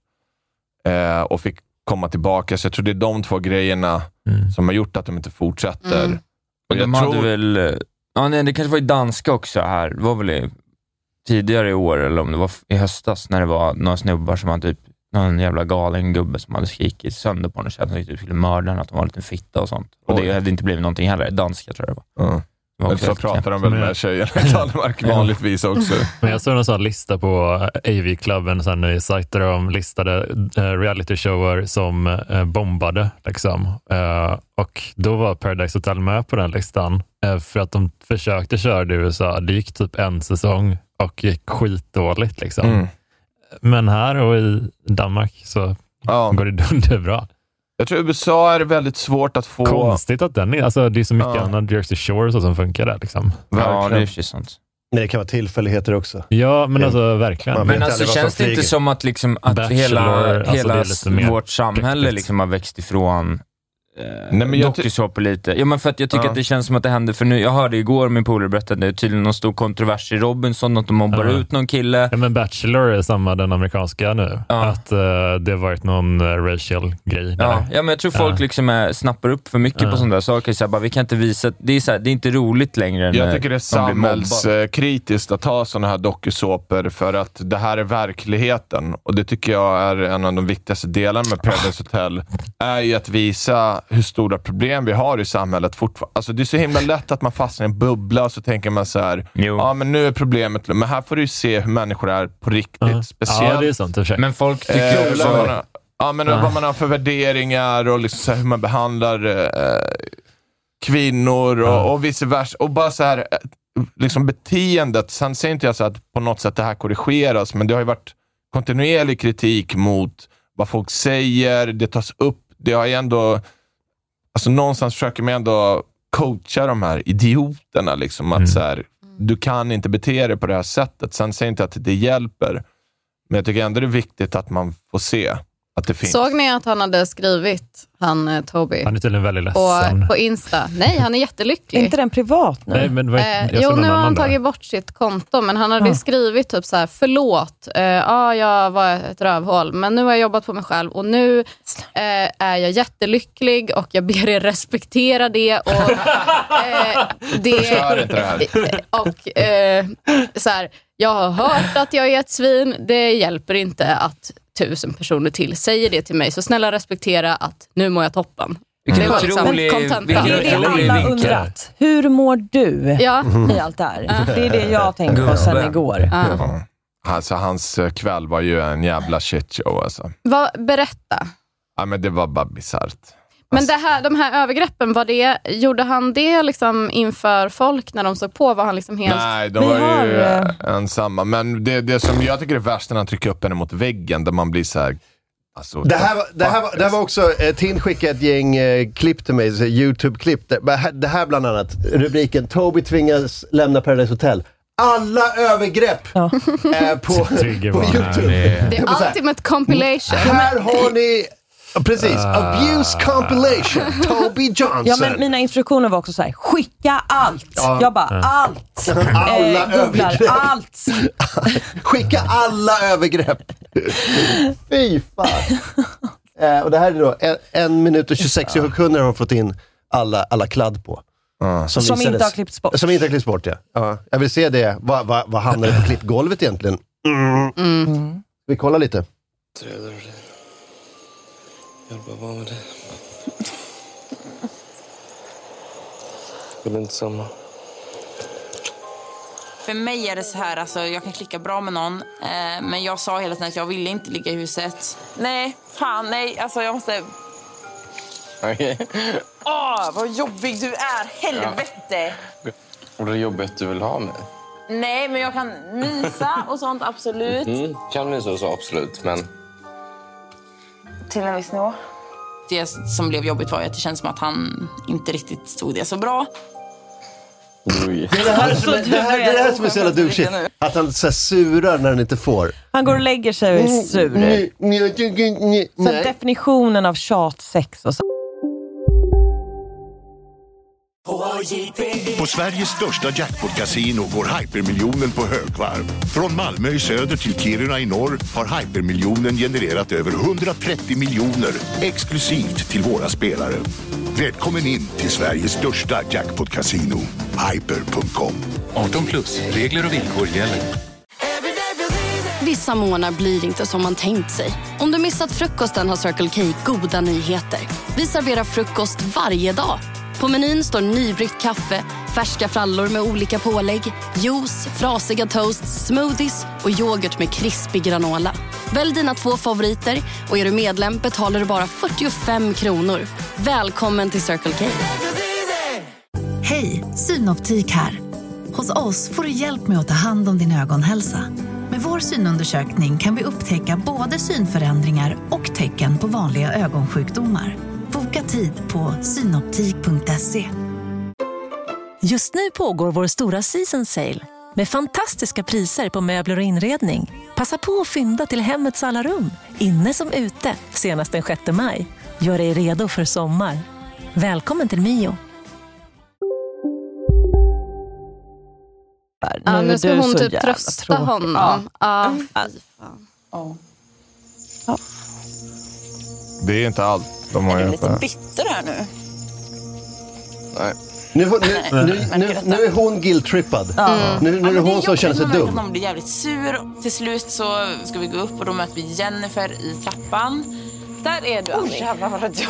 och fick komma tillbaka. Så jag tror det är de två grejerna som har gjort att de inte fortsätter. Och de hade väl... Ja, nej, det kanske var i danska också här. Det var väl tidigare i år, eller om det var i höstas, när det var några snubbar som hade typ någon jävla galen gubbe som hade skrikit sönder på den och känt att de skulle mörda den, att de var en liten fitta och sånt. Och det hade inte blivit någonting heller. Danska tror jag det var. Och så pratar de väl med tjejer i Danmark vanligtvis också. Men jag såg en sån lista på AV-klubben sen i sajter de listade reality-shower som bombade liksom. Och då var Paradise Hotel med på den listan för att de försökte köra i USA. Det gick typ en säsong och gick skitdåligt liksom. Men här och i Danmark så går det dunderbra. Jag tror USA är väldigt svårt att få... Konstigt att den är... Alltså det är så mycket annat Jersey Shore så som funkar där liksom. Ja, det är ju sånt. Men det kan vara tillfälligheter också. Ja, men alltså verkligen. Men alltså känns det inte som att, liksom, att hela vårt samhälle liksom har växt ifrån dokusåpor lite. Ja, men för att jag tycker att det känns som att det händer, för nu, jag hörde igår min polare berättade, det är tydligen någon stor kontrovers i Robinson att de mobbar ut någon kille. Ja, men Bachelor är samma, den amerikanska nu. Att det har varit någon racial grej där. Ja, men jag tror folk liksom snappar upp för mycket på sådana där saker. Så här, bara, vi kan inte visa, det är inte roligt längre. Jag tycker det är samhällskritiskt att ha sådana här dokusåpor, för att det här är verkligheten. Och det tycker jag är en av de viktigaste delarna med Paradise Hotel, är ju att visa hur stora problem vi har i samhället fortfarande. Alltså det är så himla lätt att man fastnar i en bubbla och så tänker man så här, ja men nu är problemet, men här får du ju se hur människor är på riktigt. Speciellt. Ja, det är sant. Men folk tycker också... vad man har för värderingar och liksom så här, hur man behandlar kvinnor och vice versa. Och bara så här, liksom beteendet. Sen säger inte jag så att på något sätt det här korrigeras, men det har ju varit kontinuerlig kritik mot vad folk säger, det tas upp. Det har ju ändå, alltså någonstans försöker man ändå coacha de här idioterna liksom, att så här, du kan inte bete dig på det här sättet. Sen säger inte att det hjälper, men jag tycker ändå det är viktigt att man får se Att det finns. Såg ni att han hade skrivit, Toby? Han är tydligen väldigt ledsen. På Insta. Nej, han är jättelycklig. Är inte den privat nu? Nej, men nu har han tagit bort sitt konto. Men han hade skrivit typ så här: förlåt, jag var ett rövhål. Men nu har jag jobbat på mig själv. Och nu är jag jättelycklig. Och jag ber er respektera det. Och Förstör inte det här. Och så här, jag har hört att jag är ett svin. Det hjälper inte att 1000 personer till säger det till mig. Så snälla respektera att nu mår jag toppen. Det var liksom det är det alla undrat. Hur mår du i allt det här? Det är det jag tänker på sen igår. Alltså hans kväll var ju en jävla shitshow alltså. Berätta. Ja, men det var bara bizarrt. Men de här övergreppen, gjorde han det liksom inför folk när de såg på? Var han liksom helt... Nej, de var ju ensamma. Men det som jag tycker är värst när han trycker upp henne mot väggen, där man blir så här... Alltså, det här var också... Tin skickade ett gäng klipp till mig, YouTube-klipp. Det här bland annat, rubriken Toby tvingas lämna Paradise Hotel. Alla övergrepp på YouTube. Det är ultimate compilation. Här har ni... Precis, abuse compilation, Toby Johnson. Ja, men mina instruktioner var också så här: skicka allt. Jag bara, allt. Alla övergrepp. Allt. Skicka alla övergrepp. Fy fan. Och det här är då 1 minut och 26 sekunder har fått in alla kladd på. Som inte har klippts bort. Som inte har klippts bort, ja. Jag vill se det. Vad hamnar det på klippgolvet egentligen? Vi kollar lite. Jag bara, vad var det? Det är inte samma. För mig är det så här, alltså, jag kan klicka bra med någon. Men jag sa hela tiden att jag ville inte ligga i huset. Nej, alltså jag måste... Okej. Vad jobbig du är, helvete! Och det är jobbigt du vill ha mig? Nej, men jag kan mysa och sånt, absolut. Kan mysa och så, absolut, men... Till en viss nivå. Det som blev jobbigt var att det känns som att han inte riktigt stod det så bra. Det är det här som är så jävla douchigt. Att han så surar när han inte får. Han går och lägger sig och är sur. Så definitionen av tjatsex och så. På Sveriges största jackpot-casino går hypermiljonen på högvarv. Från Malmö i söder till Kiruna i norr har hypermiljonen genererat över 130 miljoner exklusivt till våra spelare. Välkommen in till Sveriges största jackpot-casino, hyper.com. 18+, regler och villkor gäller. Vissa månader blir inte som man tänkt sig. Om du missat frukosten har Circle K goda nyheter. Vi serverar frukost varje dag. På menyn står nybryggt kaffe, färska frallor med olika pålägg, juice, frasiga toasts, smoothies och yoghurt med krispig granola. Välj dina 2 favoriter och är du medlem betalar du bara 45 kronor. Välkommen till Circle K. Hej, Synoptik här. Hos oss får du hjälp med att ta hand om din ögonhälsa. Med vår synundersökning kan vi upptäcka både synförändringar och tecken på vanliga ögonsjukdomar. Boka tid på synoptik.se. Just nu pågår vår stora season sale med fantastiska priser på möbler och inredning. Passa på att fynda till hemmets alla rum, inne som ute, senast den 6 maj. Gör dig redo för sommar. Välkommen till Mio. Nu ska hon typ trösta honom. Det är inte allt. De har är du lite bitter här nu? Nej. Nu är hon guilt-trippad. Nu är det hon som känner sig dum. Hon blir jävligt sur. Till slut så ska vi gå upp och då möter vi Jennifer i trappan. Där är du, Annie. Jävlar vad det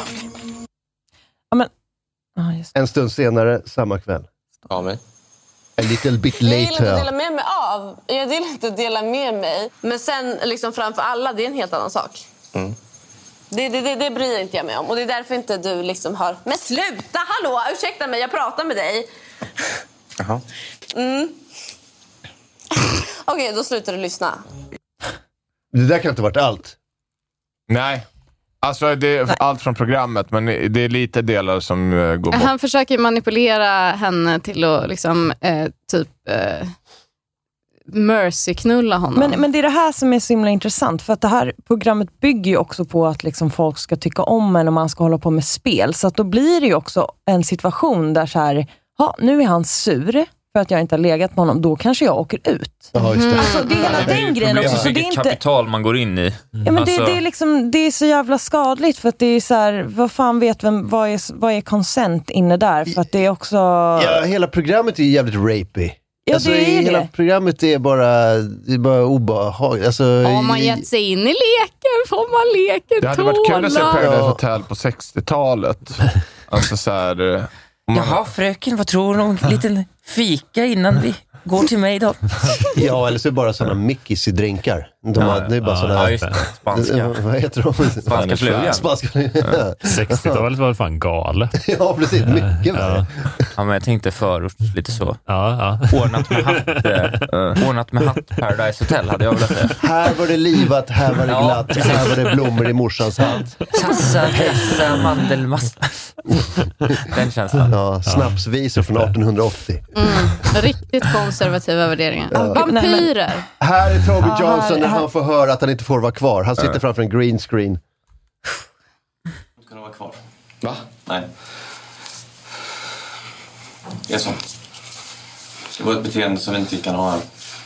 En stund senare, samma kväll. Ja, men. A little bit later. Jag gillar inte att dela med mig av. Jag gillar inte att dela med mig. Men sen liksom framför alla, det är en helt annan sak. Det bryr inte jag mig om. Och det är därför inte du liksom har... Men sluta, hallå, ursäkta mig, jag pratar med dig. Jaha. Okej, då slutar du lyssna. Det där kan inte ha varit allt. Nej. Alltså det är allt från programmet, men det är lite delar som går bort. Han försöker manipulera henne till att liksom mercy-knulla honom. Men det är det här som är så himla intressant, för att det här programmet bygger ju också på att liksom folk ska tycka om en och man ska hålla på med spel. Så att då blir det ju också en situation där så här, nu är han sur för att jag inte har legat med honom, då kanske jag åker ut. Ja, just det. Alltså, det är hela den grejen också. Så det är inte kapital man går in i. Ja, men det är liksom, det är så jävla skadligt, för att det är så här, vad fan vet vad är consent inne där, för att det är också... Ja, hela programmet är jävligt rapey. Ja, alltså, det är hela programmet är bara obehagligt. Alltså, har man gett sig in i leken, får man leken. Det hade varit kul att se Paradise Hotel på 60-talet. Alltså så här... Jaha, fröken, vad tror du om en liten fika innan vi går till mig då? Ja, eller så är det bara sådana Mickis i drinkar. Det är bara sådana... Ja, spanska. Vad heter de? Spanska flugan. Spanska flugan. 60-talet var det fan galet. Ja, precis. Mycket värre. Ja, men jag tänkte förort lite så. Ordnat med hatt Paradise Hotel hade jag velat säga. Här var det livat, här var det glatt, här var det blommor i morsans hatt. Sassa, hälsa, mandelmassa. Den känslan. Ja, snapsvisor från 1880. Riktigt konservativa värderingar. Vampyrer. Här är Toby Johnson när han får höra att han inte får vara kvar. Han sitter framför en green screen. Inte kunna vara kvar. Va? Nej. Det är så. Det var ett beteende som vi inte kan ha här.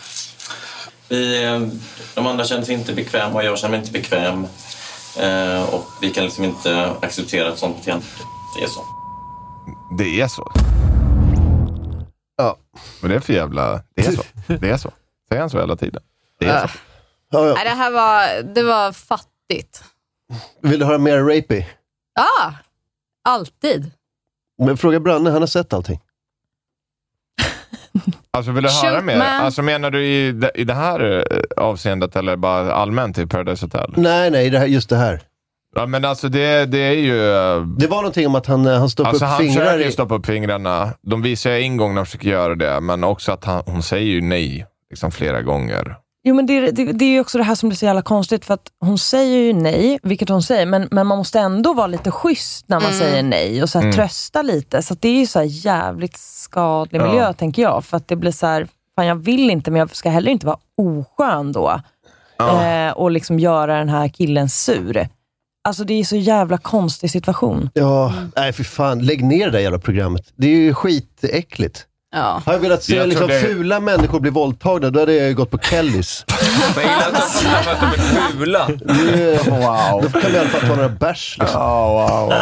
De andra känner sig inte bekväma och jag känner mig inte bekväm. Och vi kan liksom inte acceptera ett sånt beteende. Det är så. Det är så. Ja. Men det är för jävla... Det är så. Det är så. Säger han så hela tiden. Det är så. Ja. Nej, det var fattigt. Vill du höra mer rapey? Ja, alltid. Men fråga Branne, han har sett allting. Alltså vill du höra mer? Alltså menar du i det här avseendet eller bara allmänt i Paradise Hotel? Nej, just det här. Ja, men alltså det är ju... Det var någonting om att han stoppar upp fingrar. Han försöker stoppa upp fingrarna. De visar ju en gång när de försöker göra det. Men också att hon säger ju nej liksom flera gånger. Jo, men det är ju också det här som blir så jävla konstigt, för att hon säger ju nej, vilket hon säger, men man måste ändå vara lite schysst när man säger nej och så här trösta lite, så att det är ju så här jävligt skadlig miljö, tänker jag, för att det blir så här, fan jag vill inte, men jag ska heller inte vara oskön då och liksom göra den här killen sur. Alltså det är så jävla konstig situation. Ja, nej för fan, lägg ner det där jävla programmet. Det är ju skitäckligt. Ja. Har jag velat se liksom fula människor bli våldtagna, då hade jag gått på Kellys. Jag gillar att de är fula. Wow. Då kan vi i alla fall ta några bärs liksom. Wow.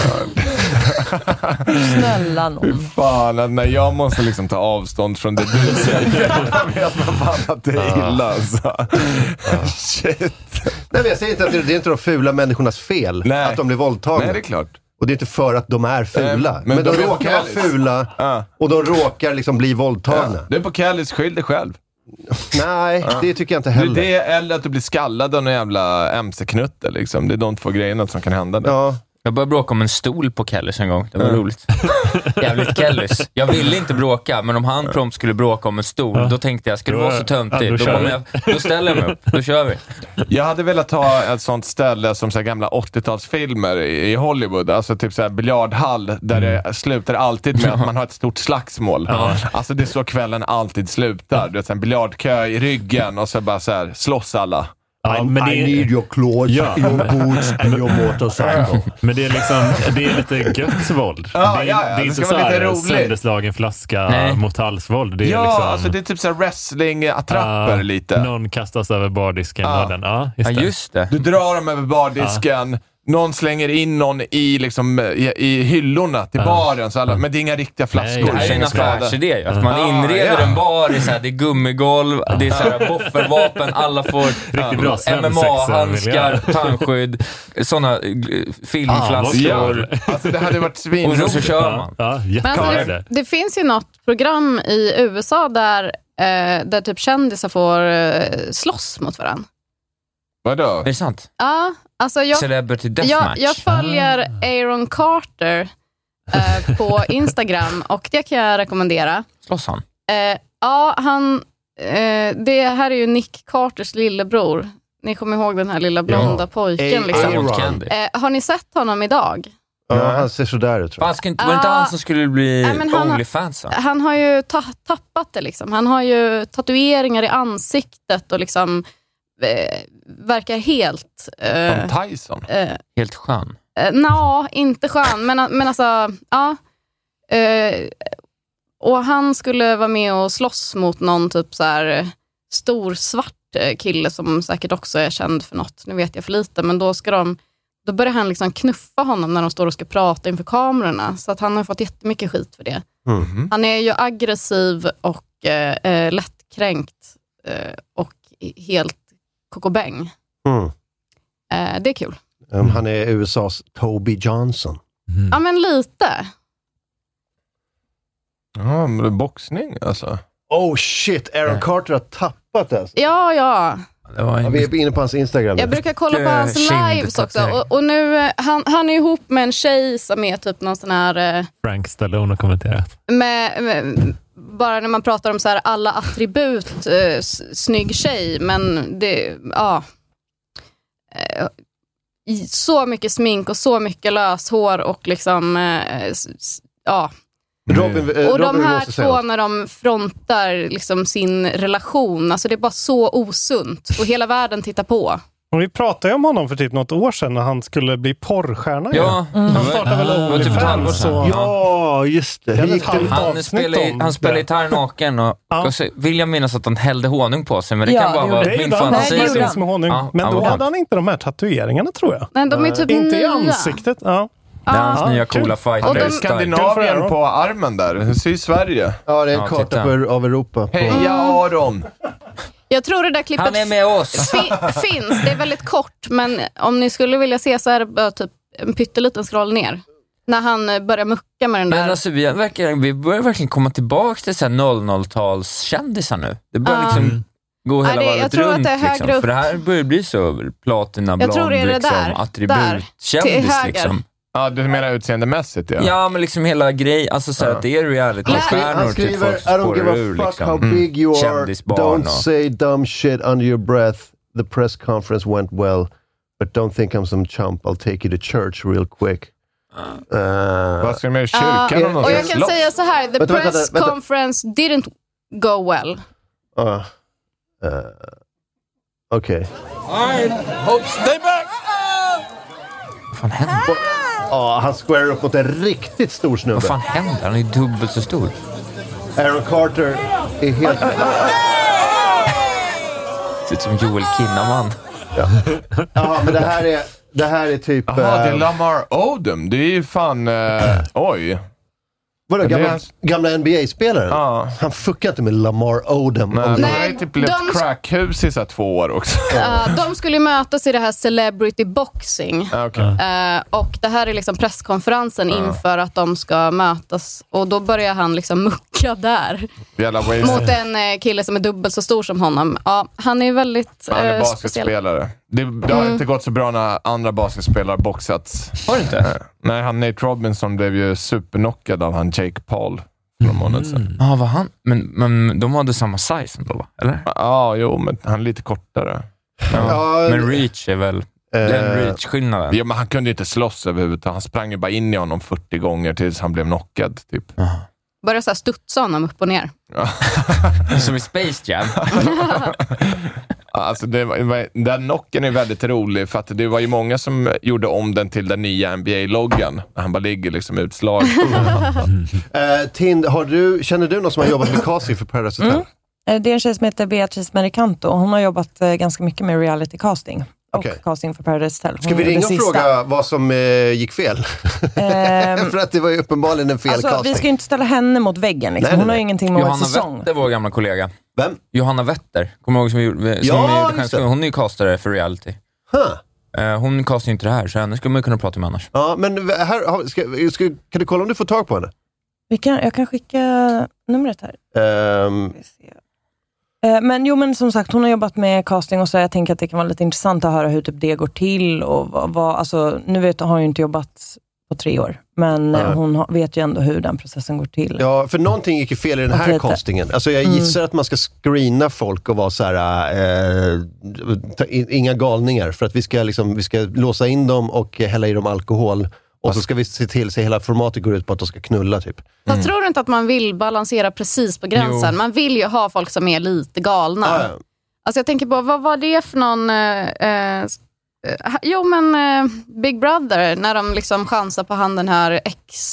Snälla någon. Fan, när jag måste liksom ta avstånd från det du säger. Jag vet man fan att det är illa alltså. Shit. Nej, men jag säger inte att det är inte de fula människornas fel att de blir våldtagna. Nej, det är klart. Och det är inte för att de är fula. Men de råkar vara fula och de råkar liksom bli våldtagna. Du är på Kellys, skyll dig själv. Nej, det tycker jag inte heller. Det är eller att du blir skallad av en jävla MC-knutte liksom. Det är de två grejerna som kan hända. Ja. Jag började bråka om en stol på Kellys en gång. Det var roligt. Jävligt Kellys. Jag ville inte bråka, men om han prompt skulle bråka om en stol, då tänkte jag, ska du vara så töntig? Då ställer jag mig upp. Då kör vi. Jag hade velat ha ett sånt ställe som så här gamla 80-talsfilmer i Hollywood. Alltså typ så här biljardhall där det slutar alltid med att man har ett stort slagsmål. Alltså det är så kvällen alltid slutar. Det är en biljardkö i ryggen och så bara så här slåss alla. I need your clothes, your boots and your motorcycle. Men det är liksom, det är lite göttsvåld. Det är inte så här sönderslagen flaska mot halsvåld. Det är liksom, alltså det är typ så här wrestling-attrapper lite. Någon kastas över bardisken. Just det. Du drar dem över bardisken. Någon slänger in någon i, liksom, i hyllorna till baren. Så alla, men det är inga riktiga flaskor. Det här är en affärsidé. Att man inreder en bar i så här, det är gummigolv, det är så här boffervapen, alla får MMA-handskar, tandskydd, sådana filmflaskor. Alltså det hade varit svin. Och så kör man. Men alltså, det finns ju något program i USA där typ kändisar får slåss mot varandra. Vadå? Är det sant? Ja, alltså Celebrity Deathmatch. Jag följer Aaron Carter på Instagram och det kan jag rekommendera. Slåss han? Ja, det här är ju Nick Carters lillebror. Ni kommer ihåg den här lilla blonda pojken liksom. Aaron. Har ni sett honom idag? Ja, han ser sådär ut, tror jag. Var det inte han som skulle bli OnlyFans? Han har ju tappat det liksom. Han har ju tatueringar i ansiktet och liksom verkar helt... Som Tyson? Helt skön? Inte skön, men alltså, ja. Och han skulle vara med och slåss mot någon typ så här stor svart kille som säkert också är känd för något. Nu vet jag för lite, men då börjar han liksom knuffa honom när de står och ska prata inför kamerorna. Så att han har fått jättemycket skit för det. Mm. Han är ju aggressiv och lättkränkt och helt kokobäng. Det är kul. Han är USAs Toby Johnson. Ja, men lite. Ja, men det är boxning alltså. Oh shit, Aaron Carter har tappat det. Ja. Vi är inne på hans Instagram. Jag brukar kolla på hans lives också. Och nu, han är ihop med en tjej som är typ någon sån här... Frank Stallone har kommenterat. Bara när man pratar om så här alla attribut, snygg tjej, men det, så mycket smink och så mycket löshår och liksom, och de här två när de frontar liksom sin relation, alltså det är bara så osunt och hela världen tittar på. Och vi pratade ju om honom för typ något år sedan när han skulle bli porrstjärna. Ja. Han startade väl OnlyFans. Ja, just det. Han spelade gitarr naken och så vill jag minnas att han hällde honung på sig, men det kan bara vara min fantasi. Men då hade han inte de här tatueringarna, tror jag. Men de är typ inte nya. I ansiktet, Det är hans nya coola fighter. Och de Skandinavien på armen där. Det ser i Sverige. Ja, det är en karta av Europa. Heja Aron! Jag tror det där klippet han är med oss. Finns. Det är väldigt kort, men om ni skulle vilja se så är det bara typ en pytteliten scroll ner. När han börjar mucka med den där. Men alltså, vi börjar verkligen komma tillbaka till så här 00-tals kändisar nu. Det börjar liksom gå hela varvet runt. Liksom. För det här börjar bli så platina, blond, liksom, attributkändis liksom. Ja, du menar utseendemässigt, ja. Ja, men liksom hela grej, alltså så att det är reality-stjärnor till folk I don't give a fuck liksom. How big you are. Don't say dumb shit under your breath. The press conference went well. But don't think I'm some chump. I'll take you to church real quick. Vad ska du med i kyrkan? Och jag kan säga så här, the press conference didn't go well. Okej. Alright, hope stay back. Vad fan händer? Han squarar upp mot en riktigt stor snubbe. Vad fan händer? Han är dubbelt så stor. Aaron Carter är helt... Ser ut som Joel Kinnaman. Ja, men det här är typ... Jaha, det är Lamar Odom. Det är ju fan... oj. Vadå, gamla NBA-spelaren? Ja. Han fuckar inte med Lamar Odom. Nej, han har ju typ levt crackhus i så 2 år också. De skulle mötas i det här Celebrity Boxing. Och det här är liksom presskonferensen inför att de ska mötas. Och då börjar han liksom mucka där. Mot en kille som är dubbelt så stor som honom. Ja, han är väldigt han är basketspelare. Det har inte gått så bra när andra basketspelare boxats. Har det inte? Nej, han Nate Robinson blev ju superknockad av han Jake Paul för någon månad sedan. Ja, vad han? Men de hade samma size ändå, va? Eller? Ja, jo, men han är lite kortare. Men reach är väl den reach-skillnaden. Ja, men han kunde ju inte slåss överhuvudtaget. Han sprang ju bara in i honom 40 gånger tills han blev knockad, typ. Började så här studsa honom upp och ner. Som i Space Jam. Alltså den knocken är väldigt rolig för att det var ju många som gjorde om den till den nya NBA-loggan. Han bara ligger liksom utslag. Tind, känner du någon som har jobbat med casting för Paradise Hotel? Det är en tjej som heter Beatrice Mericanto. Hon har jobbat ganska mycket med reality casting. Och casting för Paradise Hotel. Ska vi ringa och fråga vad som gick fel? För att det var ju uppenbarligen en fel casting. Vi ska ju inte ställa henne mot väggen. Liksom. Hon har ju ingenting med Johanna säsong. Wetter, vår gamla kollega. Vem? Johanna Wetter. Kommer du ihåg som hon är ju castare för reality. Hon castar inte det här, så henne skulle man kunna prata med annars. Ja, men här, kan du kolla om du får tag på henne? Jag kan skicka numret här. Men som sagt, hon har jobbat med casting och så jag tänker att det kan vara lite intressant att höra hur typ det går till och alltså, nu har hon ju inte jobbat på 3 år, men hon vet ju ändå hur den processen går till. Ja, för någonting gick ju fel i den här castingen. Alltså jag gissar att man ska screena folk och vara så här inga galningar, för att vi ska låsa in dem och hälla i dem alkohol Och så ska vi se till så hela formatet går ut på att de ska knulla typ. Fast tror du inte att man vill balansera precis på gränsen? Jo. Man vill ju ha folk som är lite galna. Alltså jag tänker på, vad var det för någon... Big Brother, när de liksom chansar på han den här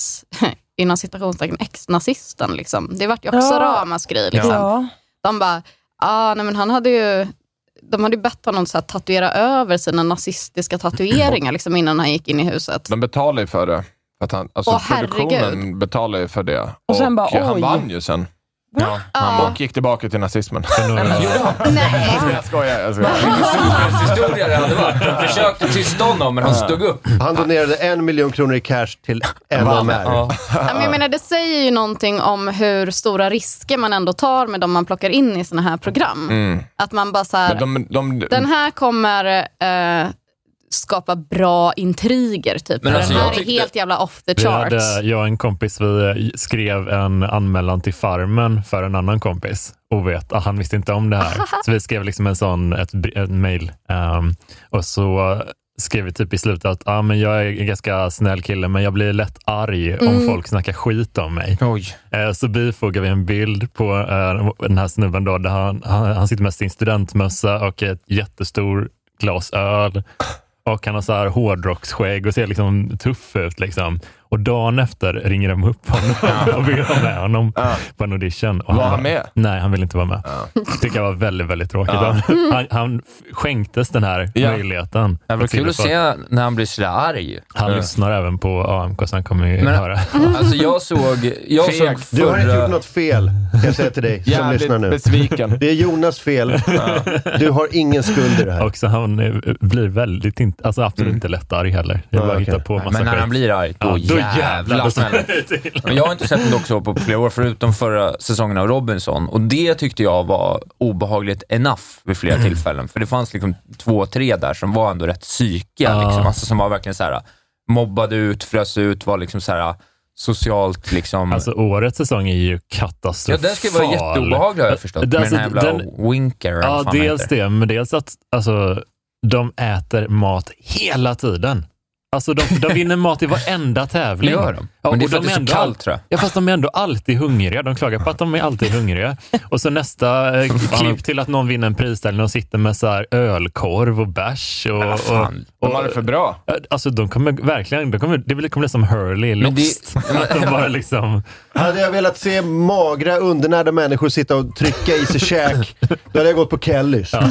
inom citationstecken ex-nazisten liksom. Det vart ju också ramaskri liksom. Ja. De bara, han hade ju... De hade ju bett honom så här, tatuera över sina nazistiska tatueringar liksom, innan han gick in i huset. De betalar ju för det. Att han, alltså produktionen betalar ju för det. Och sen bara, han vann ju sen. Ja, han gick tillbaka till nazismen. Nej. Jag skojar. Historia det hade varit. De försökte tysta honom, men han stod upp. Han donerade 1 miljon kronor i cash till NMR. Jag menar, det säger ju någonting om hur stora risker man ändå tar med de man plockar in i såna här program. Att man bara så här, den här kommer skapa bra intriger typ. Men alltså, den här är helt jävla off the charts. Jag och en kompis, vi skrev en anmälan till Farmen för en annan kompis och han visste inte om det här. Så vi skrev liksom ett mail och så skrev vi typ i slutet att men jag är en ganska snäll kille, men jag blir lätt arg om folk snackar skit om mig. Så bifogade vi en bild på den här snubben då, där han sitter med sin studentmössa och ett jättestor glas öl. Och han har så här hårdrocksskägg och ser liksom tuff ut liksom. Och dagen efter ringer de upp honom och vill ha med honom på en audition. Och var han med? Nej, han vill inte vara med. Tycker jag var väldigt, väldigt tråkigt. Han skänktes den här möjligheten. Det var kul att se när han blir så arg. Han lyssnar även på AMK, så han kommer ju höra. Alltså jag såg Du har inte gjort något fel, jag säger till dig som lyssnar nu. Besviken. Det är Jonas fel. Du har ingen skuld i det här. Och så han blir väldigt absolut inte lätt arg heller. Jag bara hittar på massa men när han blir arg, då jävlar smäller. Men jag har inte sett en dokusåpa på flera år förutom förra säsongen av Robinson, och det tyckte jag var obehagligt enough vid flera tillfällen, för det fanns liksom 2-3 där som var ändå rätt psykiga liksom, alltså som var verkligen så här mobbade ut, frös ut, var liksom så här socialt liksom. Alltså årets säsong är ju katastrofal. Ja, det ska vara jätteobehagligt, har jag förstått. Med den här jävla Winker. Ja, dels det, men dels att alltså, de äter mat hela tiden. Alltså de vinner mat i varenda tävling. Det gör de. Men det är för att det är så kallt, tror jag. Ja, fast de är ändå alltid hungriga. De klagar på att de är alltid hungriga. Och så nästa klipp till att någon vinner en prisställning och sitter med så här ölkorv och bärs. De har det för bra. Alltså de kommer verkligen, det kommer bli som Hurley Lost. Att de bara liksom... Hade jag velat se magra, undernärda människor sitta och trycka i sig käk, då hade jag gått på Kellys. Ja.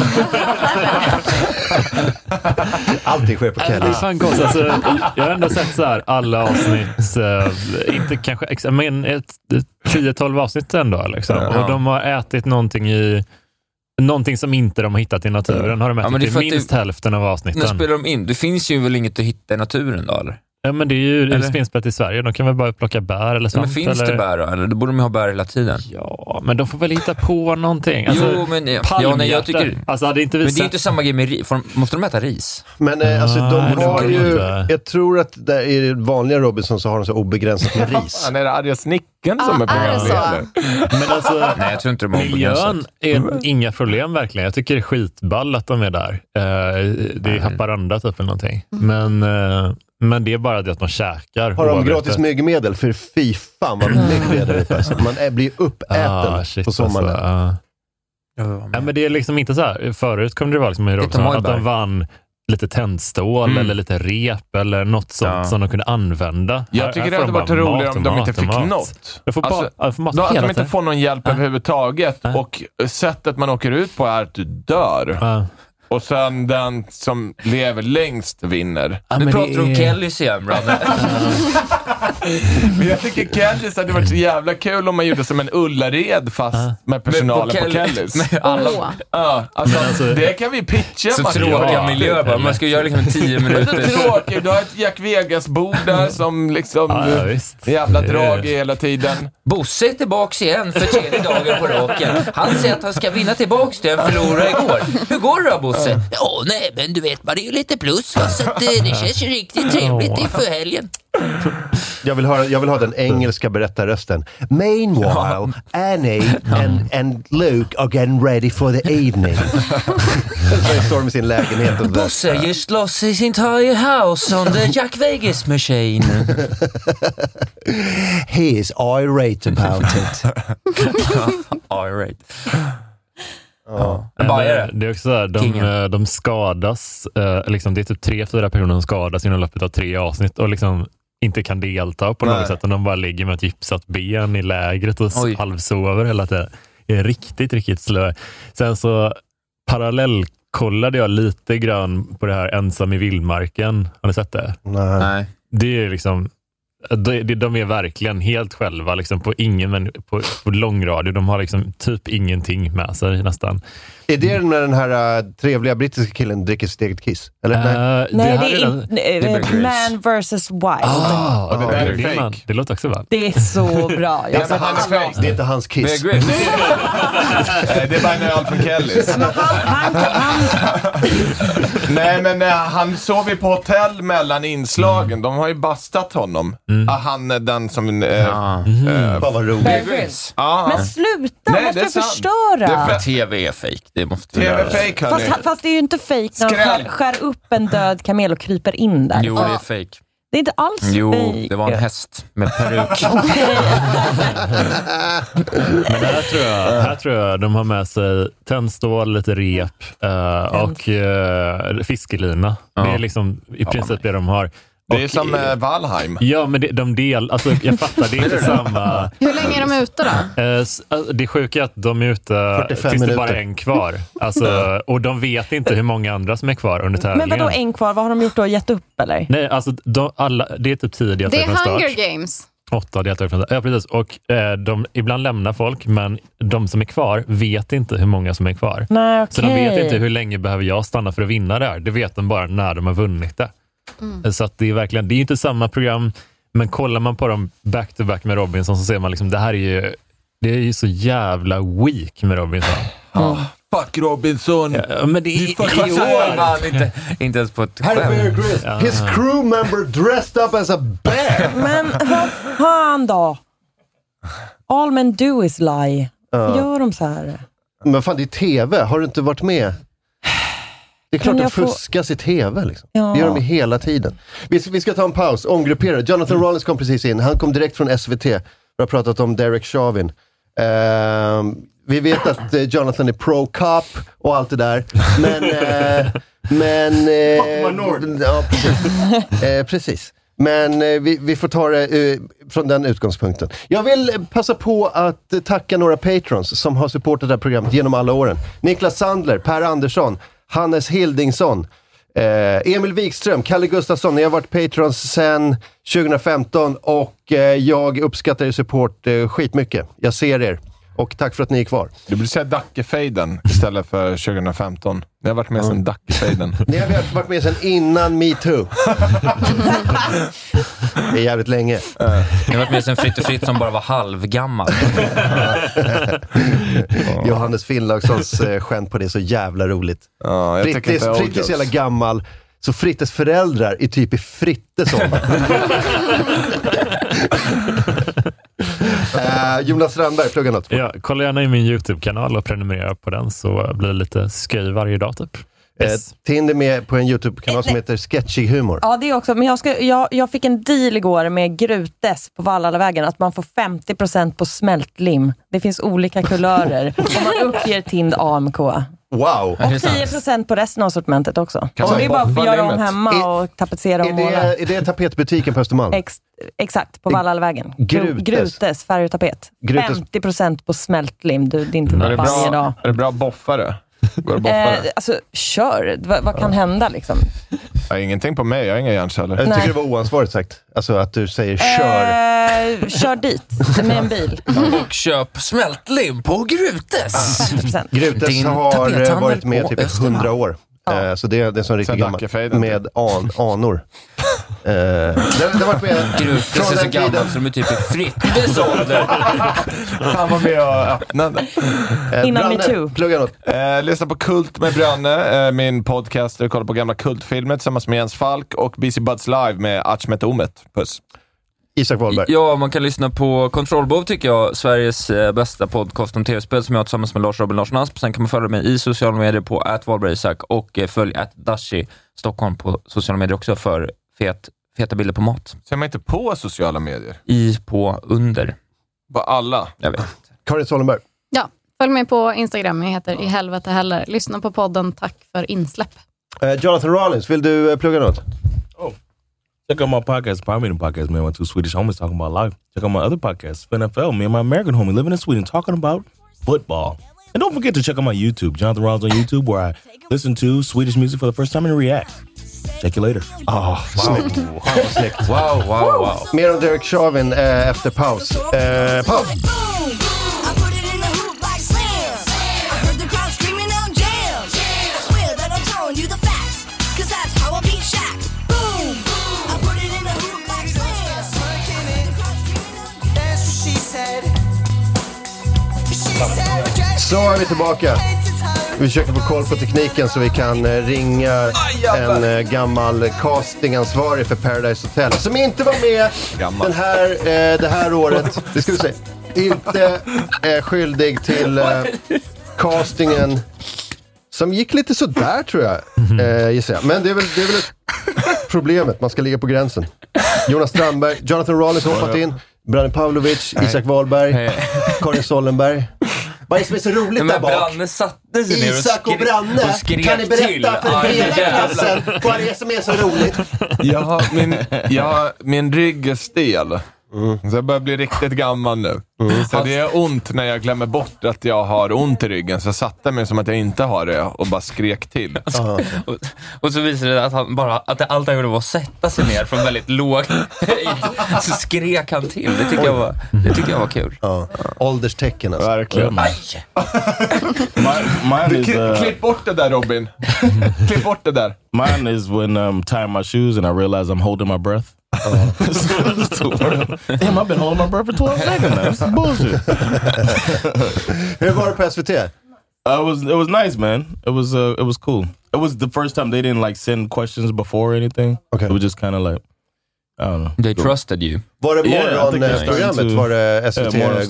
Allting sker på Kellys. Det är fan gott. Alltså, jag har ändå sett så här alla avsnitt, inte kanske, men 10-12 avsnitt ändå liksom. Ja. Och de har ätit någonting som inte de har hittat i naturen. Har de ätit i minst hälften av avsnitten. När spelar de in? Det finns ju väl inget att hitta i naturen då, eller? Ja, men det är ju det finns i Sverige. De kan väl bara plocka bär eller sånt. Men finns det bär då? Eller då borde de ha bär hela tiden. Ja, men de får väl hitta på någonting. Alltså, jo, men jag tycker... Alltså, det inte men det är inte samma grej med ris. Måste de äta ris? Men alltså, de har ju... Jag tror att där i vanliga Robinson så har de så obegränsat med ris. Han är det arga snicken som är programledare. Men alltså, nej, jag tror inte de har miljön är inga problem verkligen. Jag tycker det är skitball att de är där. Det är Haparanda typ eller någonting. Men det är bara det att de käkar. Har de gratis myggmedel? För fy fan vad myggmedel det är. Man blir uppäten på sommaren. Alltså, ja, men det är liksom inte så här. Förut kom det vara liksom att de vann lite tändstål eller lite rep eller något sånt som de kunde använda. Jag tycker det hade varit roligare om de inte fick något. Att de inte får någon hjälp överhuvudtaget och sättet man åker ut på är att du dör. Och sen den som lever längst vinner. Nu pratar du om Kellys igen, brother. Men jag tycker Kellys hade varit så jävla kul om man gjorde som en Ullared fast med personalen på Kellys. Alltså, det kan vi pitcha. Så tråkiga miljöer. Man ska göra liksom 10 minuter. Det är tråkigt. Du har ett Jack Vegas-bord där som liksom jävla drag hela tiden. Bosse är tillbaks igen för 3:e dagen på raken. Han säger att han ska vinna tillbaks det han förlorade igår. Hur går det då, Bosse? Ja, nej, men du vet, man är ju lite plus, va? Så att det känns ju riktigt trevligt inför helgen. Jag vill ha den engelska berättarrösten. Meanwhile, Annie and Luke are getting ready for the evening. Så står de i sin lägenhet. Och Bosse just lost his entire house on the Jack Vegas machine. He is irate about it. Irate. Ja. Det är också så här, de skadas, liksom, det är typ 3-4 personer som skadas inom loppet av 3 avsnitt och liksom inte kan delta på något sätt, och de bara ligger med ett gipsat ben i lägret och halvsover hela tiden. Det är riktigt slö. Sen så parallellkollade jag lite grann på det här Ensam i vildmarken. Har ni sett det? Nej. Det är liksom de är verkligen helt själva liksom, på långradio. De har liksom typ ingenting med sig nästan. Är det när den här trevliga brittiska killen dricker sitt eget kiss? Eller? Nej, det är Man vs. Wild. Det låter också bra. Det är så bra. Det är inte hans kiss. Det är bara en öl från Kellys. Nej, men han sov ju på hotell mellan inslagen. De har ju bastat honom. Han är den som... vad roligt. Men sluta, måste du förstöra. TV är fake. Det måste fast det är ju inte fake när de skär upp en död kamel och kryper in där. Jo, det är fake. Det är inte alls fake. Jo, det var en häst med peruk. Men här tror jag de har med sig tändstål, lite rep och fiskelina. Det är liksom i princip det de har. Det är som Valheim. Ja, men alltså jag fattar, det är inte samma. Hur länge är de ute då? Det sjuka är att de är ute tills det bara är en kvar. Alltså, och de vet inte hur många andra som är kvar under tävlingen. Men vadå en kvar? Vad har de gjort då? Gett upp eller? Nej, alltså det är typ 10 deltagare från start. Det är Hunger Games. 8 deltagare från start. Ja, precis. Och de ibland lämnar folk, men de som är kvar vet inte hur många som är kvar. Nej, okay. Så de vet inte hur länge behöver jag stanna för att vinna det här. Det vet de bara när de har vunnit det. Så att det är verkligen, det är inte samma program, men kollar man på dem back to back med Robinson så ser man liksom, det är ju så jävla weak med Robinson. Fuck Robinson. Ja, men det är inte ens på ett skämt. His crew member dressed up as a bear. Men vad fan då? All men do is lie. Gör de så här? Men fan, det är TV. Har du inte varit med? Det är klart att fuskas i TV liksom. Ja. Det gör de hela tiden. Vi ska ta en paus, omgruppera. Jonathan Rollins kom precis in. Han kom direkt från SVT. Vi har pratat om Derek Chauvin. Vi vet att Jonathan är pro-cop och allt det där. Men ja, precis. Precis. Men vi får ta det från den utgångspunkten. Jag vill passa på att tacka några patrons som har supportat det här programmet genom alla åren. Niklas Sandler, Per Andersson, Hannes Hildingsson, Emil Wikström, Kalle Gustafsson. Ni har varit patrons sedan 2015 och jag uppskattar er support skitmycket. Jag ser er. Och tack för att ni är kvar. Du borde säga Dackefejden istället för 2015. Ni har varit med sedan Dackefejden. Ni har varit med sedan innan MeToo. Det är jävligt länge. Ni har varit med sedan Fritt och Fritt som bara var halvgammal. Johannes Finnlagssons skämt på det är så jävla roligt. Ja, Frittes är så jävla gammal. Så Frittes föräldrar är typ i Frittes ålder. Jonas Strandberg, plugga något. Ja, kolla gärna i min YouTube-kanal och prenumerera på den så blir det lite skoj varje dag typ. Tind är med på en YouTube-kanal som heter Sketchig Humor. Ja, det är också. Men jag fick en deal igår med Grutes på Vallalavägen att man får 50% på smältlim. Det finns olika kulörer. Om man uppger Tind AMK. Wow. Och 10% på resten av sortimentet också. Så det är bara att göra om hemma och tapetsera och måla. Är det tapetbutiken på Östermalm? Exakt, på Vallalavägen. Grutes, färg och tapet. 50% på smältlim. Det är inte varje dag. Är det bra boffare? Alltså, kör. Vad kan hända liksom? Ingenting på mig, jag har inga hjärnceller. Jag tycker det var oansvarigt sagt. Alltså att du säger kör. Kör dit med en bil. Och köp smältlim på Grutes. Grutes har varit med typ 100 år. Så det är som riktigt gammalt. Med anor. Det har varit med Gruppen är så gammal som är typ i Frittes ålder. Han var med och öppnade. Innan MeToo. Plugga något. Lyssna på Kult med Branne, min podcast där vi kollar på gamla kultfilmer tillsammans med Jens Falk och BC Buds Live med Achmet Omet. Puss. Isak Wahlberg. Ja, man kan lyssna på Kontrollbov tycker jag, Sveriges bästa podcast om tv-spel som jag har tillsammans med Lars Robin Larsson Asp. Sen kan man följa mig i sociala medier på @WahlbergIsak och följ @Dashi Stockholm på sociala medier också för feta bilder på mat. Ser man inte på sociala medier? Under. På alla? Jag vet. Karin Sollenberg. Ja, följ mig på Instagram. Jag heter I helvete heller. Lyssna på podden. Tack för insläpp. Jonathan Rollins, vill du plugga något? Check out my podcast, Power Meeting Podcast, man. My two Swedish homies talking about life. Check out my other podcast, NFL. Me and my American homie living in Sweden talking about football. And don't forget to check out my YouTube, Jonathan Rollins on YouTube, where I listen to Swedish music for the first time and react. Check you later. Wow. Snyggt. Wow. Mer om Derek Chauvin efter paus. Paus! Så är vi tillbaka. Vi försöker få koll på tekniken så vi kan ringa en gammal castingansvarig för Paradise Hotel som inte var med det här året. Det ska vi säga. Inte är skyldig till castingen som gick lite sådär tror jag. Gissar jag. Men det är väl problemet. Man ska ligga på gränsen. Jonas Strandberg, Jonathan Rollins har hoppat in. Branne Pavlovic, Isak Wahlberg, Karin Sollenberg. Vad är det som är så roligt där bak? Branne satte sig ner Isak och Branne, kan ni berätta för hela klassen vad det är som är så roligt? Min rygg är stel. Så jag börjar bli riktigt gammal nu. Så det är ont när jag glömmer bort att jag har ont i ryggen. Så jag satte mig som att jag inte har det och bara skrek till. Och så visade det att allt han gjorde var att sätta sig ner från väldigt låg höjd. Så skrek han till. Det tycker jag var kul. Ålderstecken alltså. Verkligen. Klipp bort det där, Robin. Klipp bort det där. Mine is when tying my shoes and I realize I'm holding my breath. Damn, I've been holding my breath for 12 seconds now. This is bullshit. Hur var det på SVT? It was nice, man. It was cool. It was the first time they didn't like send questions before or anything. Okay. It was just kind of like, I don't know. They trusted you. Var det morgonprogrammet? Var det SVT?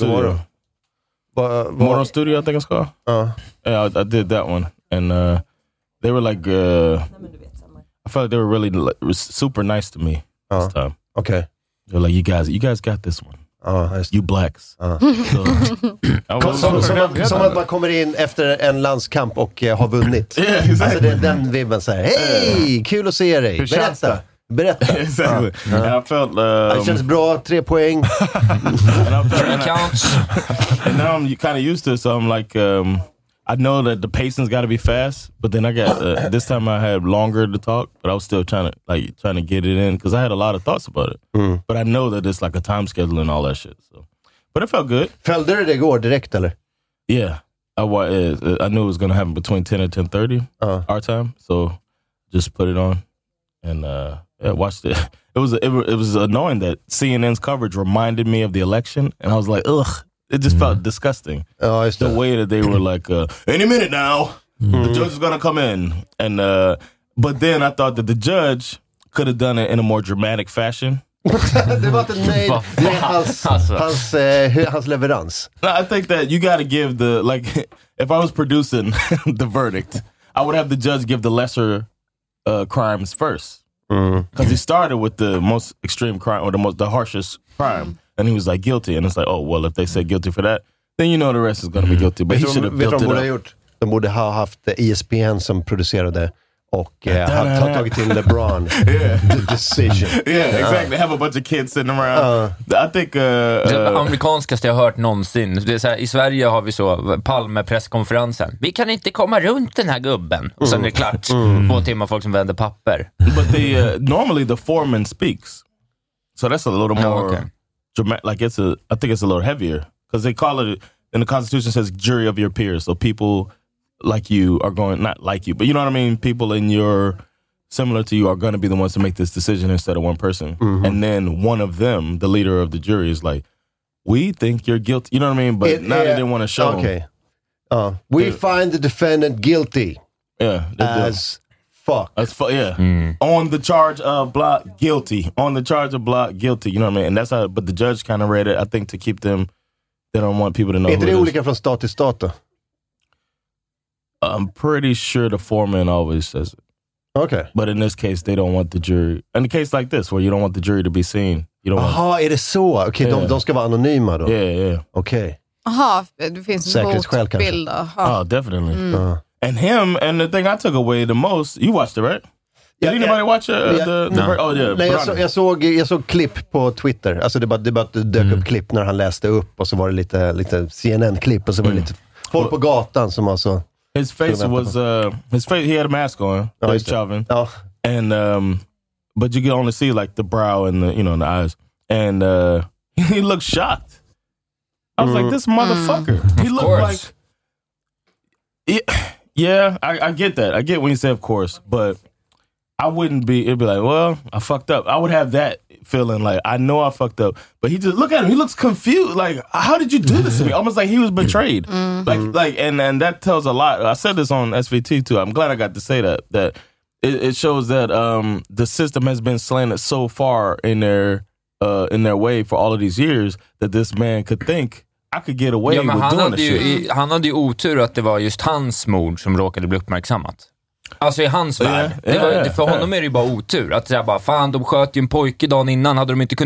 Morgon Studio, I think it's called. Yeah, I did that one. And they were like, I felt like they were really super nice to me. This time. Okay. They're like, you guys got this one. You blacks. Som att man kommer in efter en landskamp och har vunnit. Yeah, exactly. Alltså det är den vibben så här. Hej, kul att se dig. Berätta. Exactly. And I felt det känns bra, 3 poäng. And now I'm kind of used to it, so I'm like I know that the pacing's got to be fast, but then I got this time I had longer to talk, but I was still trying to get it in because I had a lot of thoughts about it. But I know that it's like a time schedule and all that shit. So, but it felt good. Följde du det igår direkt eller? Yeah, I knew it was gonna happen between 10 and 10:30 our time, so just put it on and watched it. It was annoying that CNN's coverage reminded me of the election, and I was like, ugh. It just felt disgusting. The way that they were like, any minute now, the judge is going to come in. And but then I thought that the judge could have done it in a more dramatic fashion. Det var inte nöjd med hans leverans. I think that you got to give if I was producing the verdict, I would have the judge give the lesser crimes first. Because he started with the most extreme crime or the harshest crime. And he was like guilty, and it's like, oh well, if they say guilty for that, then you know the rest is going to be guilty. But he should have built it up. De borde ha haft ESPN som producerade och har tagit till LeBron the decision. Yeah, exactly. Have a bunch of kids sitting around. I think det amerikanskaste jag har hört någonsin. Det är så här, i Sverige har vi så Palme-presskonferensen. Vi kan inte komma runt den här gubben. Och sen är det klart. 2 timmar folk som vänder papper. But normally the foreman speaks. So that's a little more dramatic. Like I think it's a little heavier because they call it in the Constitution says jury of your peers. So people like you are going, not like you, but you know what I mean? People in your similar to you are going to be the ones to make this decision instead of one person. And then one of them, the leader of the jury, is like, we think you're guilty. You know what I mean? But now they didn't want to show him. We find the defendant guilty. Yeah. As fuck. On the charge of blah, guilty. On the charge of blah, guilty. You know what I mean? And that's how, but the judge kind of read it, I think, to keep them, they don't want people to know. Är inte det olika från stat till stat då? I'm pretty sure the foreman always says it. Okay. But in this case, they don't want the jury. In a case like this, where you don't want the jury to be seen. Jaha, är det så? Okej, de ska vara anonyma då? Yeah. Okej. Jaha, det finns en hotbild. Oh, definitely. And him, and the thing I took away the most, you watched it, right? Did anybody watch Nej, jag såg klipp på Twitter. Alltså det bara dök upp klipp när han läste upp, och så var det lite CNN-klipp, och så var det lite folk på gatan som alltså... His face was, he had a mask on, Chauvin. And, but you could only see like the brow and the, and the eyes. And he looked shocked. I was like, this motherfucker. He looked like... Yeah, I get that. I get when you say of course, but I wouldn't be, it'd be like, well, I fucked up. I would have that feeling like, I know I fucked up. But he just, look at him, he looks confused. Like, how did you do this to me? Almost like he was betrayed. Like, and that tells a lot. I said this on SVT too. I'm glad I got to say that it shows that the system has been slanted so far in their way for all of these years that this man could think, I could get away with doing this shit. Han hade ju otur att det var just hans mord som råkade bli uppmärksammat. Alltså i hans värld. För honom är det ju bara otur. Att säga bara, fan, de sköt ju en pojke dagen innan. Hade inte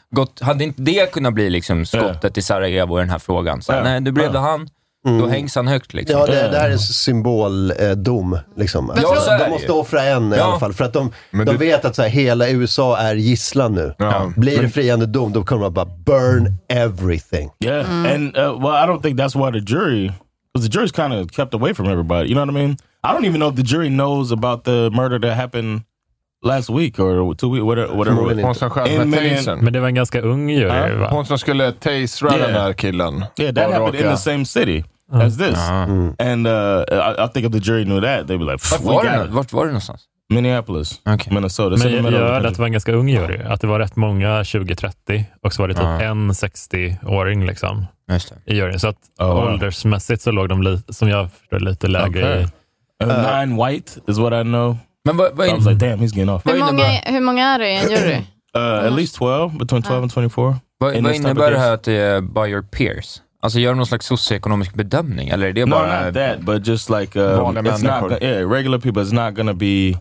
det kunnat bli liksom skottet i Sarajevo i den här frågan? Så, nej, det blev det han. Då hängs han högt liksom. Ja, det här är symboldom liksom. De måste offra en i alla fall. För att de vet att så här, hela USA är gisslan nu. Blir det friande dom, då kommer de bara burn everything. Yeah, and well, I don't think that's why the jury, because the jury's kind of kept away from everybody. You know what I mean? I don't even know if the jury knows about the murder that happened last week or 2 weeks, whatever. Hon som sköt med tasen. Men det var en ganska ung jury, va? Hon som skulle tasera den där killen. Yeah, that happened in the same city as this. And I think if the jury knew that, they'd be like, vart var det någonstans? Minneapolis, Minnesota. Men jag hörde att det var en ganska ung jury. Att det var rätt många 20-30 och så var det typ en 60-åring liksom i juryn. Så att åldersmässigt så låg de som jag förstår lite lägre i. 9 white is what I know. Men I was like, damn, he's getting off. Hur många är det i en jury? At least 12, between 12 and 24. Vad innebär det här att det är by your peers? Alltså gör de någon slags socioekonomisk bedömning? Eller är det bara... No, not that, but just like it's not, regular people. It's not gonna be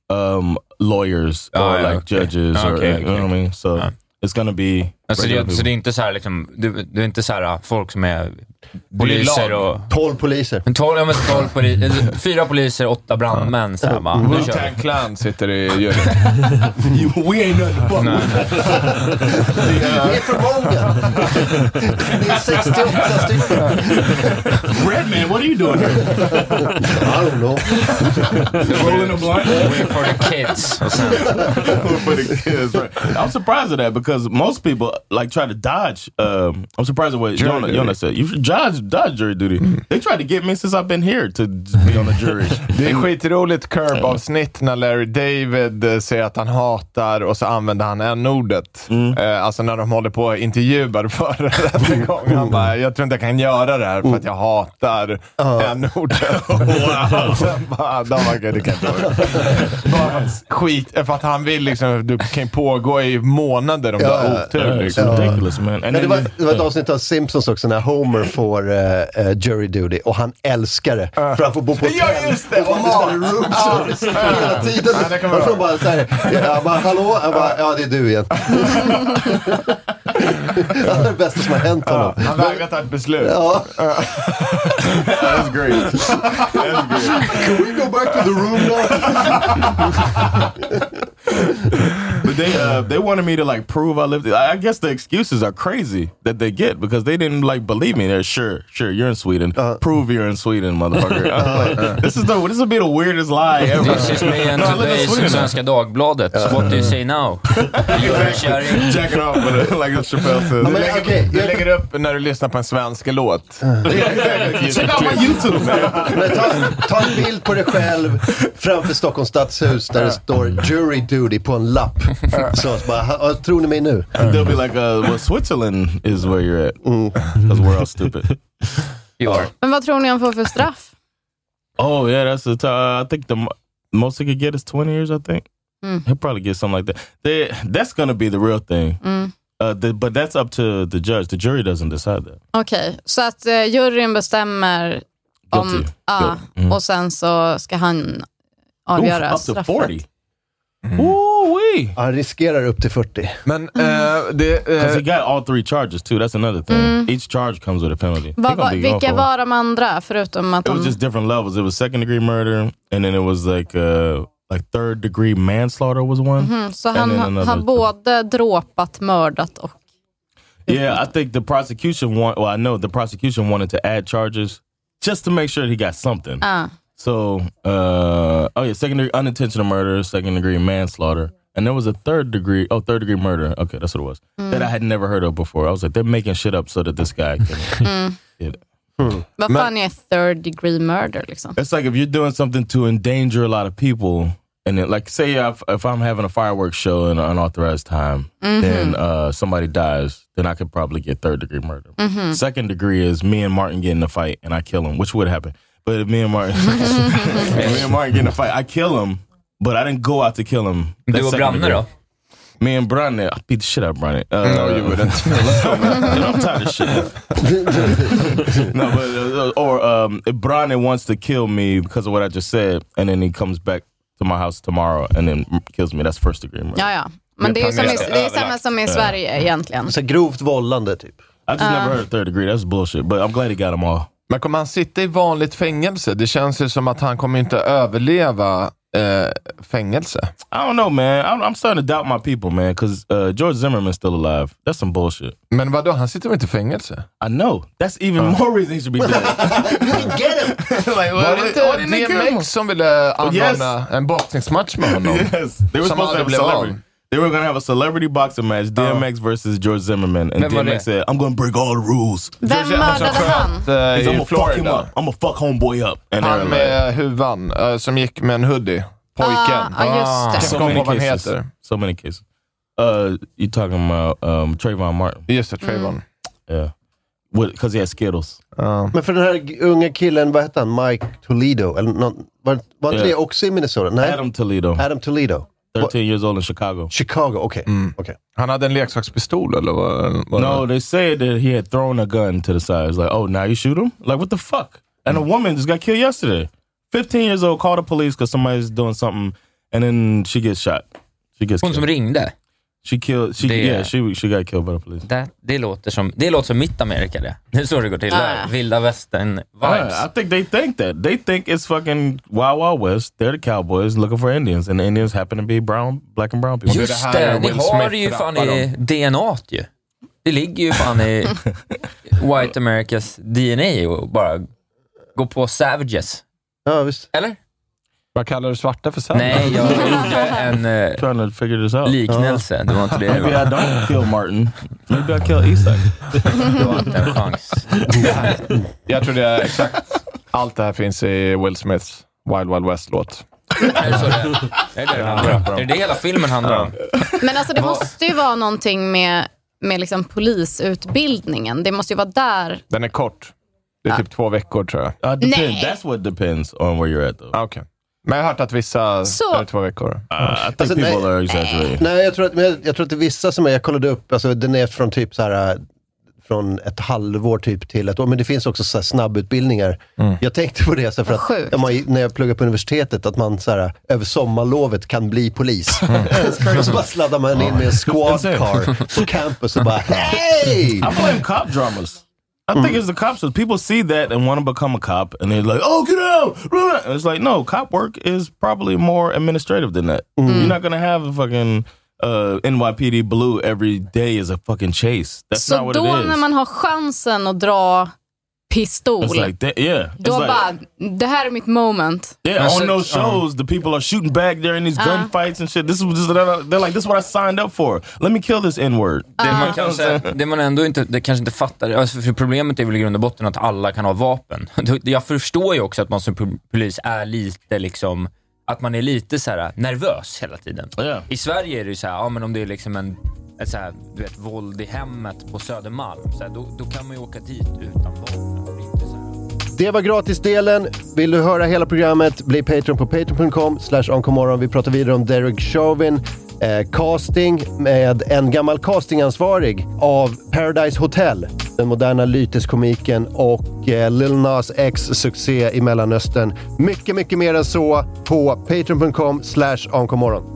lawyers or like judges or you know what I mean? So it's gonna be... Alltså så det är inte så här liksom, det är inte så här folk som är poliser och... 12 poliser. 12 poliser. 4 poliser, 8 brandmän. Så här, Wu-Tang Clan sitter i juryn. We ain't nothing but... Det är för många. Det är 68 stycken. Redman, what are you doing here? I don't know. Rolling a blunt? Wait for the kids. For the kids, right. I'm surprised at that because most people like try to dodge. I'm surprised at what Jonas said. You should dodge jury duty. They tried to get me since I've been here to be on the jury. Det är skitroligt Curb-avsnitt när Larry David säger att han hatar och så använder han n-ordet. Alltså när de håller på och intervjuar förra rättegången. Han bara, jag tror inte jag kan göra det här för att jag hatar n-ordet. Sen bara, det kan inte vara skit, för att han vill liksom, du kan pågå i månader om du har otur. Ridiculous, man. And det var ett avsnitt av Simpsons också när Homer får jury duty och han älskar det för han får bo på hotell. Ja, just det. Och rooms hela tiden. Och så bara så här, jag bara, hallå? Jag bara, ja, det är du igen. Det är det bästa som har hänt honom. Han vägrar ta ett beslut. That's great. Can we go back to the room now? But they wanted me to like prove I lived. I guess the excuses are crazy that they get because they didn't like believe me. They're sure you're in Sweden. Prove you're in Sweden, motherfucker. Like, this will be the weirdest lie ever. This is me and today's Svenska Dagbladet. So what do you say now? Jacking off like Chappelle says. Du lägger upp när du lyssnar på en svensk låt. Check out my YouTube, man. Ta en bild på dig själv framför Stockholms stadshus där det står jury duty på en lapp. Så bara, tror ni mig nu? They'll be like, well, Switzerland is where you're at. Because we're all stupid. Men vad tror ni han får för straff? Oh, yeah, that's I think the most he could get is 20 years, I think. He'll probably get something like that. That's going to be the real thing. But that's up to the judge. The jury doesn't decide that. Okej, så att juryn bestämmer om... och sen så ska han avgöra straffet. Up to 40? Han riskerar upp till 40. Men because he got all 3 charges too. That's another thing. Each charge comes with a penalty. Vilka var de andra förutom att it was just different levels. It was 2nd degree murder, and then it was like 3rd degree manslaughter was one. Så han har både dråpat, mördat och... Yeah, I think the prosecution I know the prosecution wanted to add charges just to make sure he got something. So, 2nd degree unintentional murder, 2nd degree manslaughter, and there was a 3rd degree murder. Okay, that's what it was. That I had never heard of before. I was like, they're making shit up so that this guy can get it. Vad fan är 3rd degree murder liksom? It's like if you're doing something to endanger a lot of people, and then, like say if I'm having a fireworks show in an unauthorized time, then somebody dies, then I could probably get 3rd degree murder. 2nd degree is me and Martin get in a fight and I kill him, which would happen. But if me and Martin get in a fight, I kill him, but I didn't go out to kill him. Du och Branne då? Me and Branne, I beat the shit out of Branne. No, you wouldn't. Let's go, man. I'm tired of shit. No, but if Branne wants to kill me because of what I just said, and then he comes back to my house tomorrow and then kills me, that's 1st degree murder. Ja. Men det är samma som i Sverige egentligen. Så grovt vållande typ. I just never heard of 3rd degree. That's bullshit. But I'm glad he got them all. Men kommer han sitta i vanligt fängelse? Det känns ju som att han kommer inte överleva fängelse. I don't know, man. I'm starting to doubt my people, man. Because George Zimmerman's still alive. That's some bullshit. Men vadå? Han sitter väl inte i fängelse? I know. That's even more reason he should be dead. Get him! Var det inte DMX som ville anordna en boxningsmatch med honom? Yes. They were supposed to have celebrity. They were going to have a celebrity boxing match, DMX versus George Zimmerman. And DMX said, I'm going to break all the rules. Vem mördade han? I'm gonna fuck homeboy up. And han med huvan som gick med en hoodie. Pojken. Just det. So many cases. You talking about Trayvon Martin? Just det, Trayvon. Yeah. Because he had Skittles. Men för den här unga killen, vad heter han? Mike Toledo? Eller var inte det också i Minnesota? Nej? Adam Toledo. 13 years old in Chicago. Okay. Han hade en leksakspistol eller vad? No, they said that he had thrown a gun to the side. It's like, oh, now you shoot him? Like, what the fuck? And a woman just got killed yesterday. 15 years old, called the police because somebody's doing something, and then she gets shot. She gets Hon killed. Som ringde? She got killed by the police. Det låter som mitt Amerika det. Det är så det går till. Vilda västern vibes. I think they think that. They think it's fucking Wild Wild West. They're the cowboys looking for Indians, and the Indians happen to be black and brown people. Just det, ni har det ju fan i DNA ju. Det ligger ju fan i White Americas DNA och bara gå på savages. Ja, visst. Eller? Vad kallar du svarta för sen? Nej, jag gjorde en liknelse. Det var inte det. Maybe I don't kill Martin. Maybe I kill Isak. Du har inte en chans. Jag tror det är exakt allt det här finns i Will Smiths Wild Wild West-låt. Är det så det är? Är det hela filmen handlar om? Men alltså det måste ju vara någonting med liksom polisutbildningen. Det måste ju vara där. Den är kort. Det är typ 2 veckor tror jag. That's what depends on where you're at though. Okay. Men jag har hört att vissa är 2 veckor. I think people are exaggerating. Nej, jag tror att det är vissa som jag kollade upp, alltså den är från typ så här från ett halvår typ till ett år, men det finns också så här snabbutbildningar. Jag tänkte på det så för att när jag pluggade på universitetet att man så här över sommarlovet kan bli polis. Och så bara sladdar man in med en squad car på campus och bara hey! I blame cop dramas. I think it's the cops. People see that and want to become a cop, and they're like, "Oh, get out!" And it's like, no, cop work is probably more administrative than that. You're not gonna have a fucking NYPD Blue every day is a fucking chase. That's så not what då it is. När man har chansen att dra pistol, like that, yeah. Då bara, det här är mitt moment. Yeah, on those shows, the people are shooting back there in these gunfights and shit. They're like, this is what I signed up for. Let me kill this N-word. Det man ändå inte, kanske inte fattar, alltså för problemet är väl i grund och botten att alla kan ha vapen. Jag förstår ju också att man som polis är lite liksom, att man är lite så här nervös hela tiden. Yeah. I Sverige är det ju så här, ja men om det är liksom ett så här, du vet, våld i hemmet på Södermalm, så här, då kan man ju åka dit utan vapen. Det var gratisdelen. Vill du höra hela programmet, bli Patreon på patreon.com/onkomorron. Vi pratar vidare om Derek Chauvin, casting med en gammal castingansvarig av Paradise Hotel, den moderna lyteskomiken, och Lil Nas X succé i Mellanöstern. Mycket, mycket mer än så på patreon.com/onkomorron.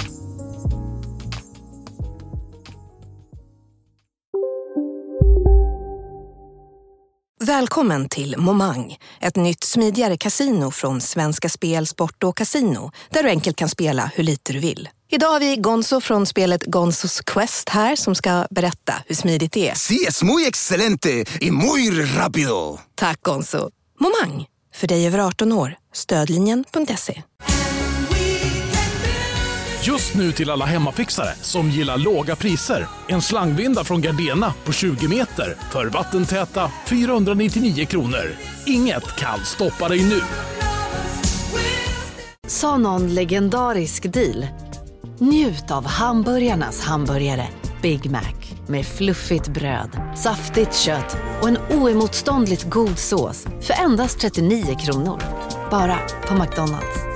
Välkommen till Momang, ett nytt smidigare kasino från Svenska Spel, Sport och Casino, där du enkelt kan spela hur lite du vill. Idag har vi Gonzo från spelet Gonzos Quest här som ska berätta hur smidigt det är. Sí, es muy excelente y muy rápido. Tack Gonzo. Momang, för dig över 18 år. Stödlinjen.se. Just nu till alla hemmafixare som gillar låga priser. En slangvinda från Gardena på 20 meter för vattentäta 499 kronor. Inget kan stoppa dig nu. Sa någon legendarisk deal? Njut av hamburgarnas hamburgare Big Mac med fluffigt bröd, saftigt kött och en oemotståndligt god sås för endast 39 kronor. Bara på McDonald's.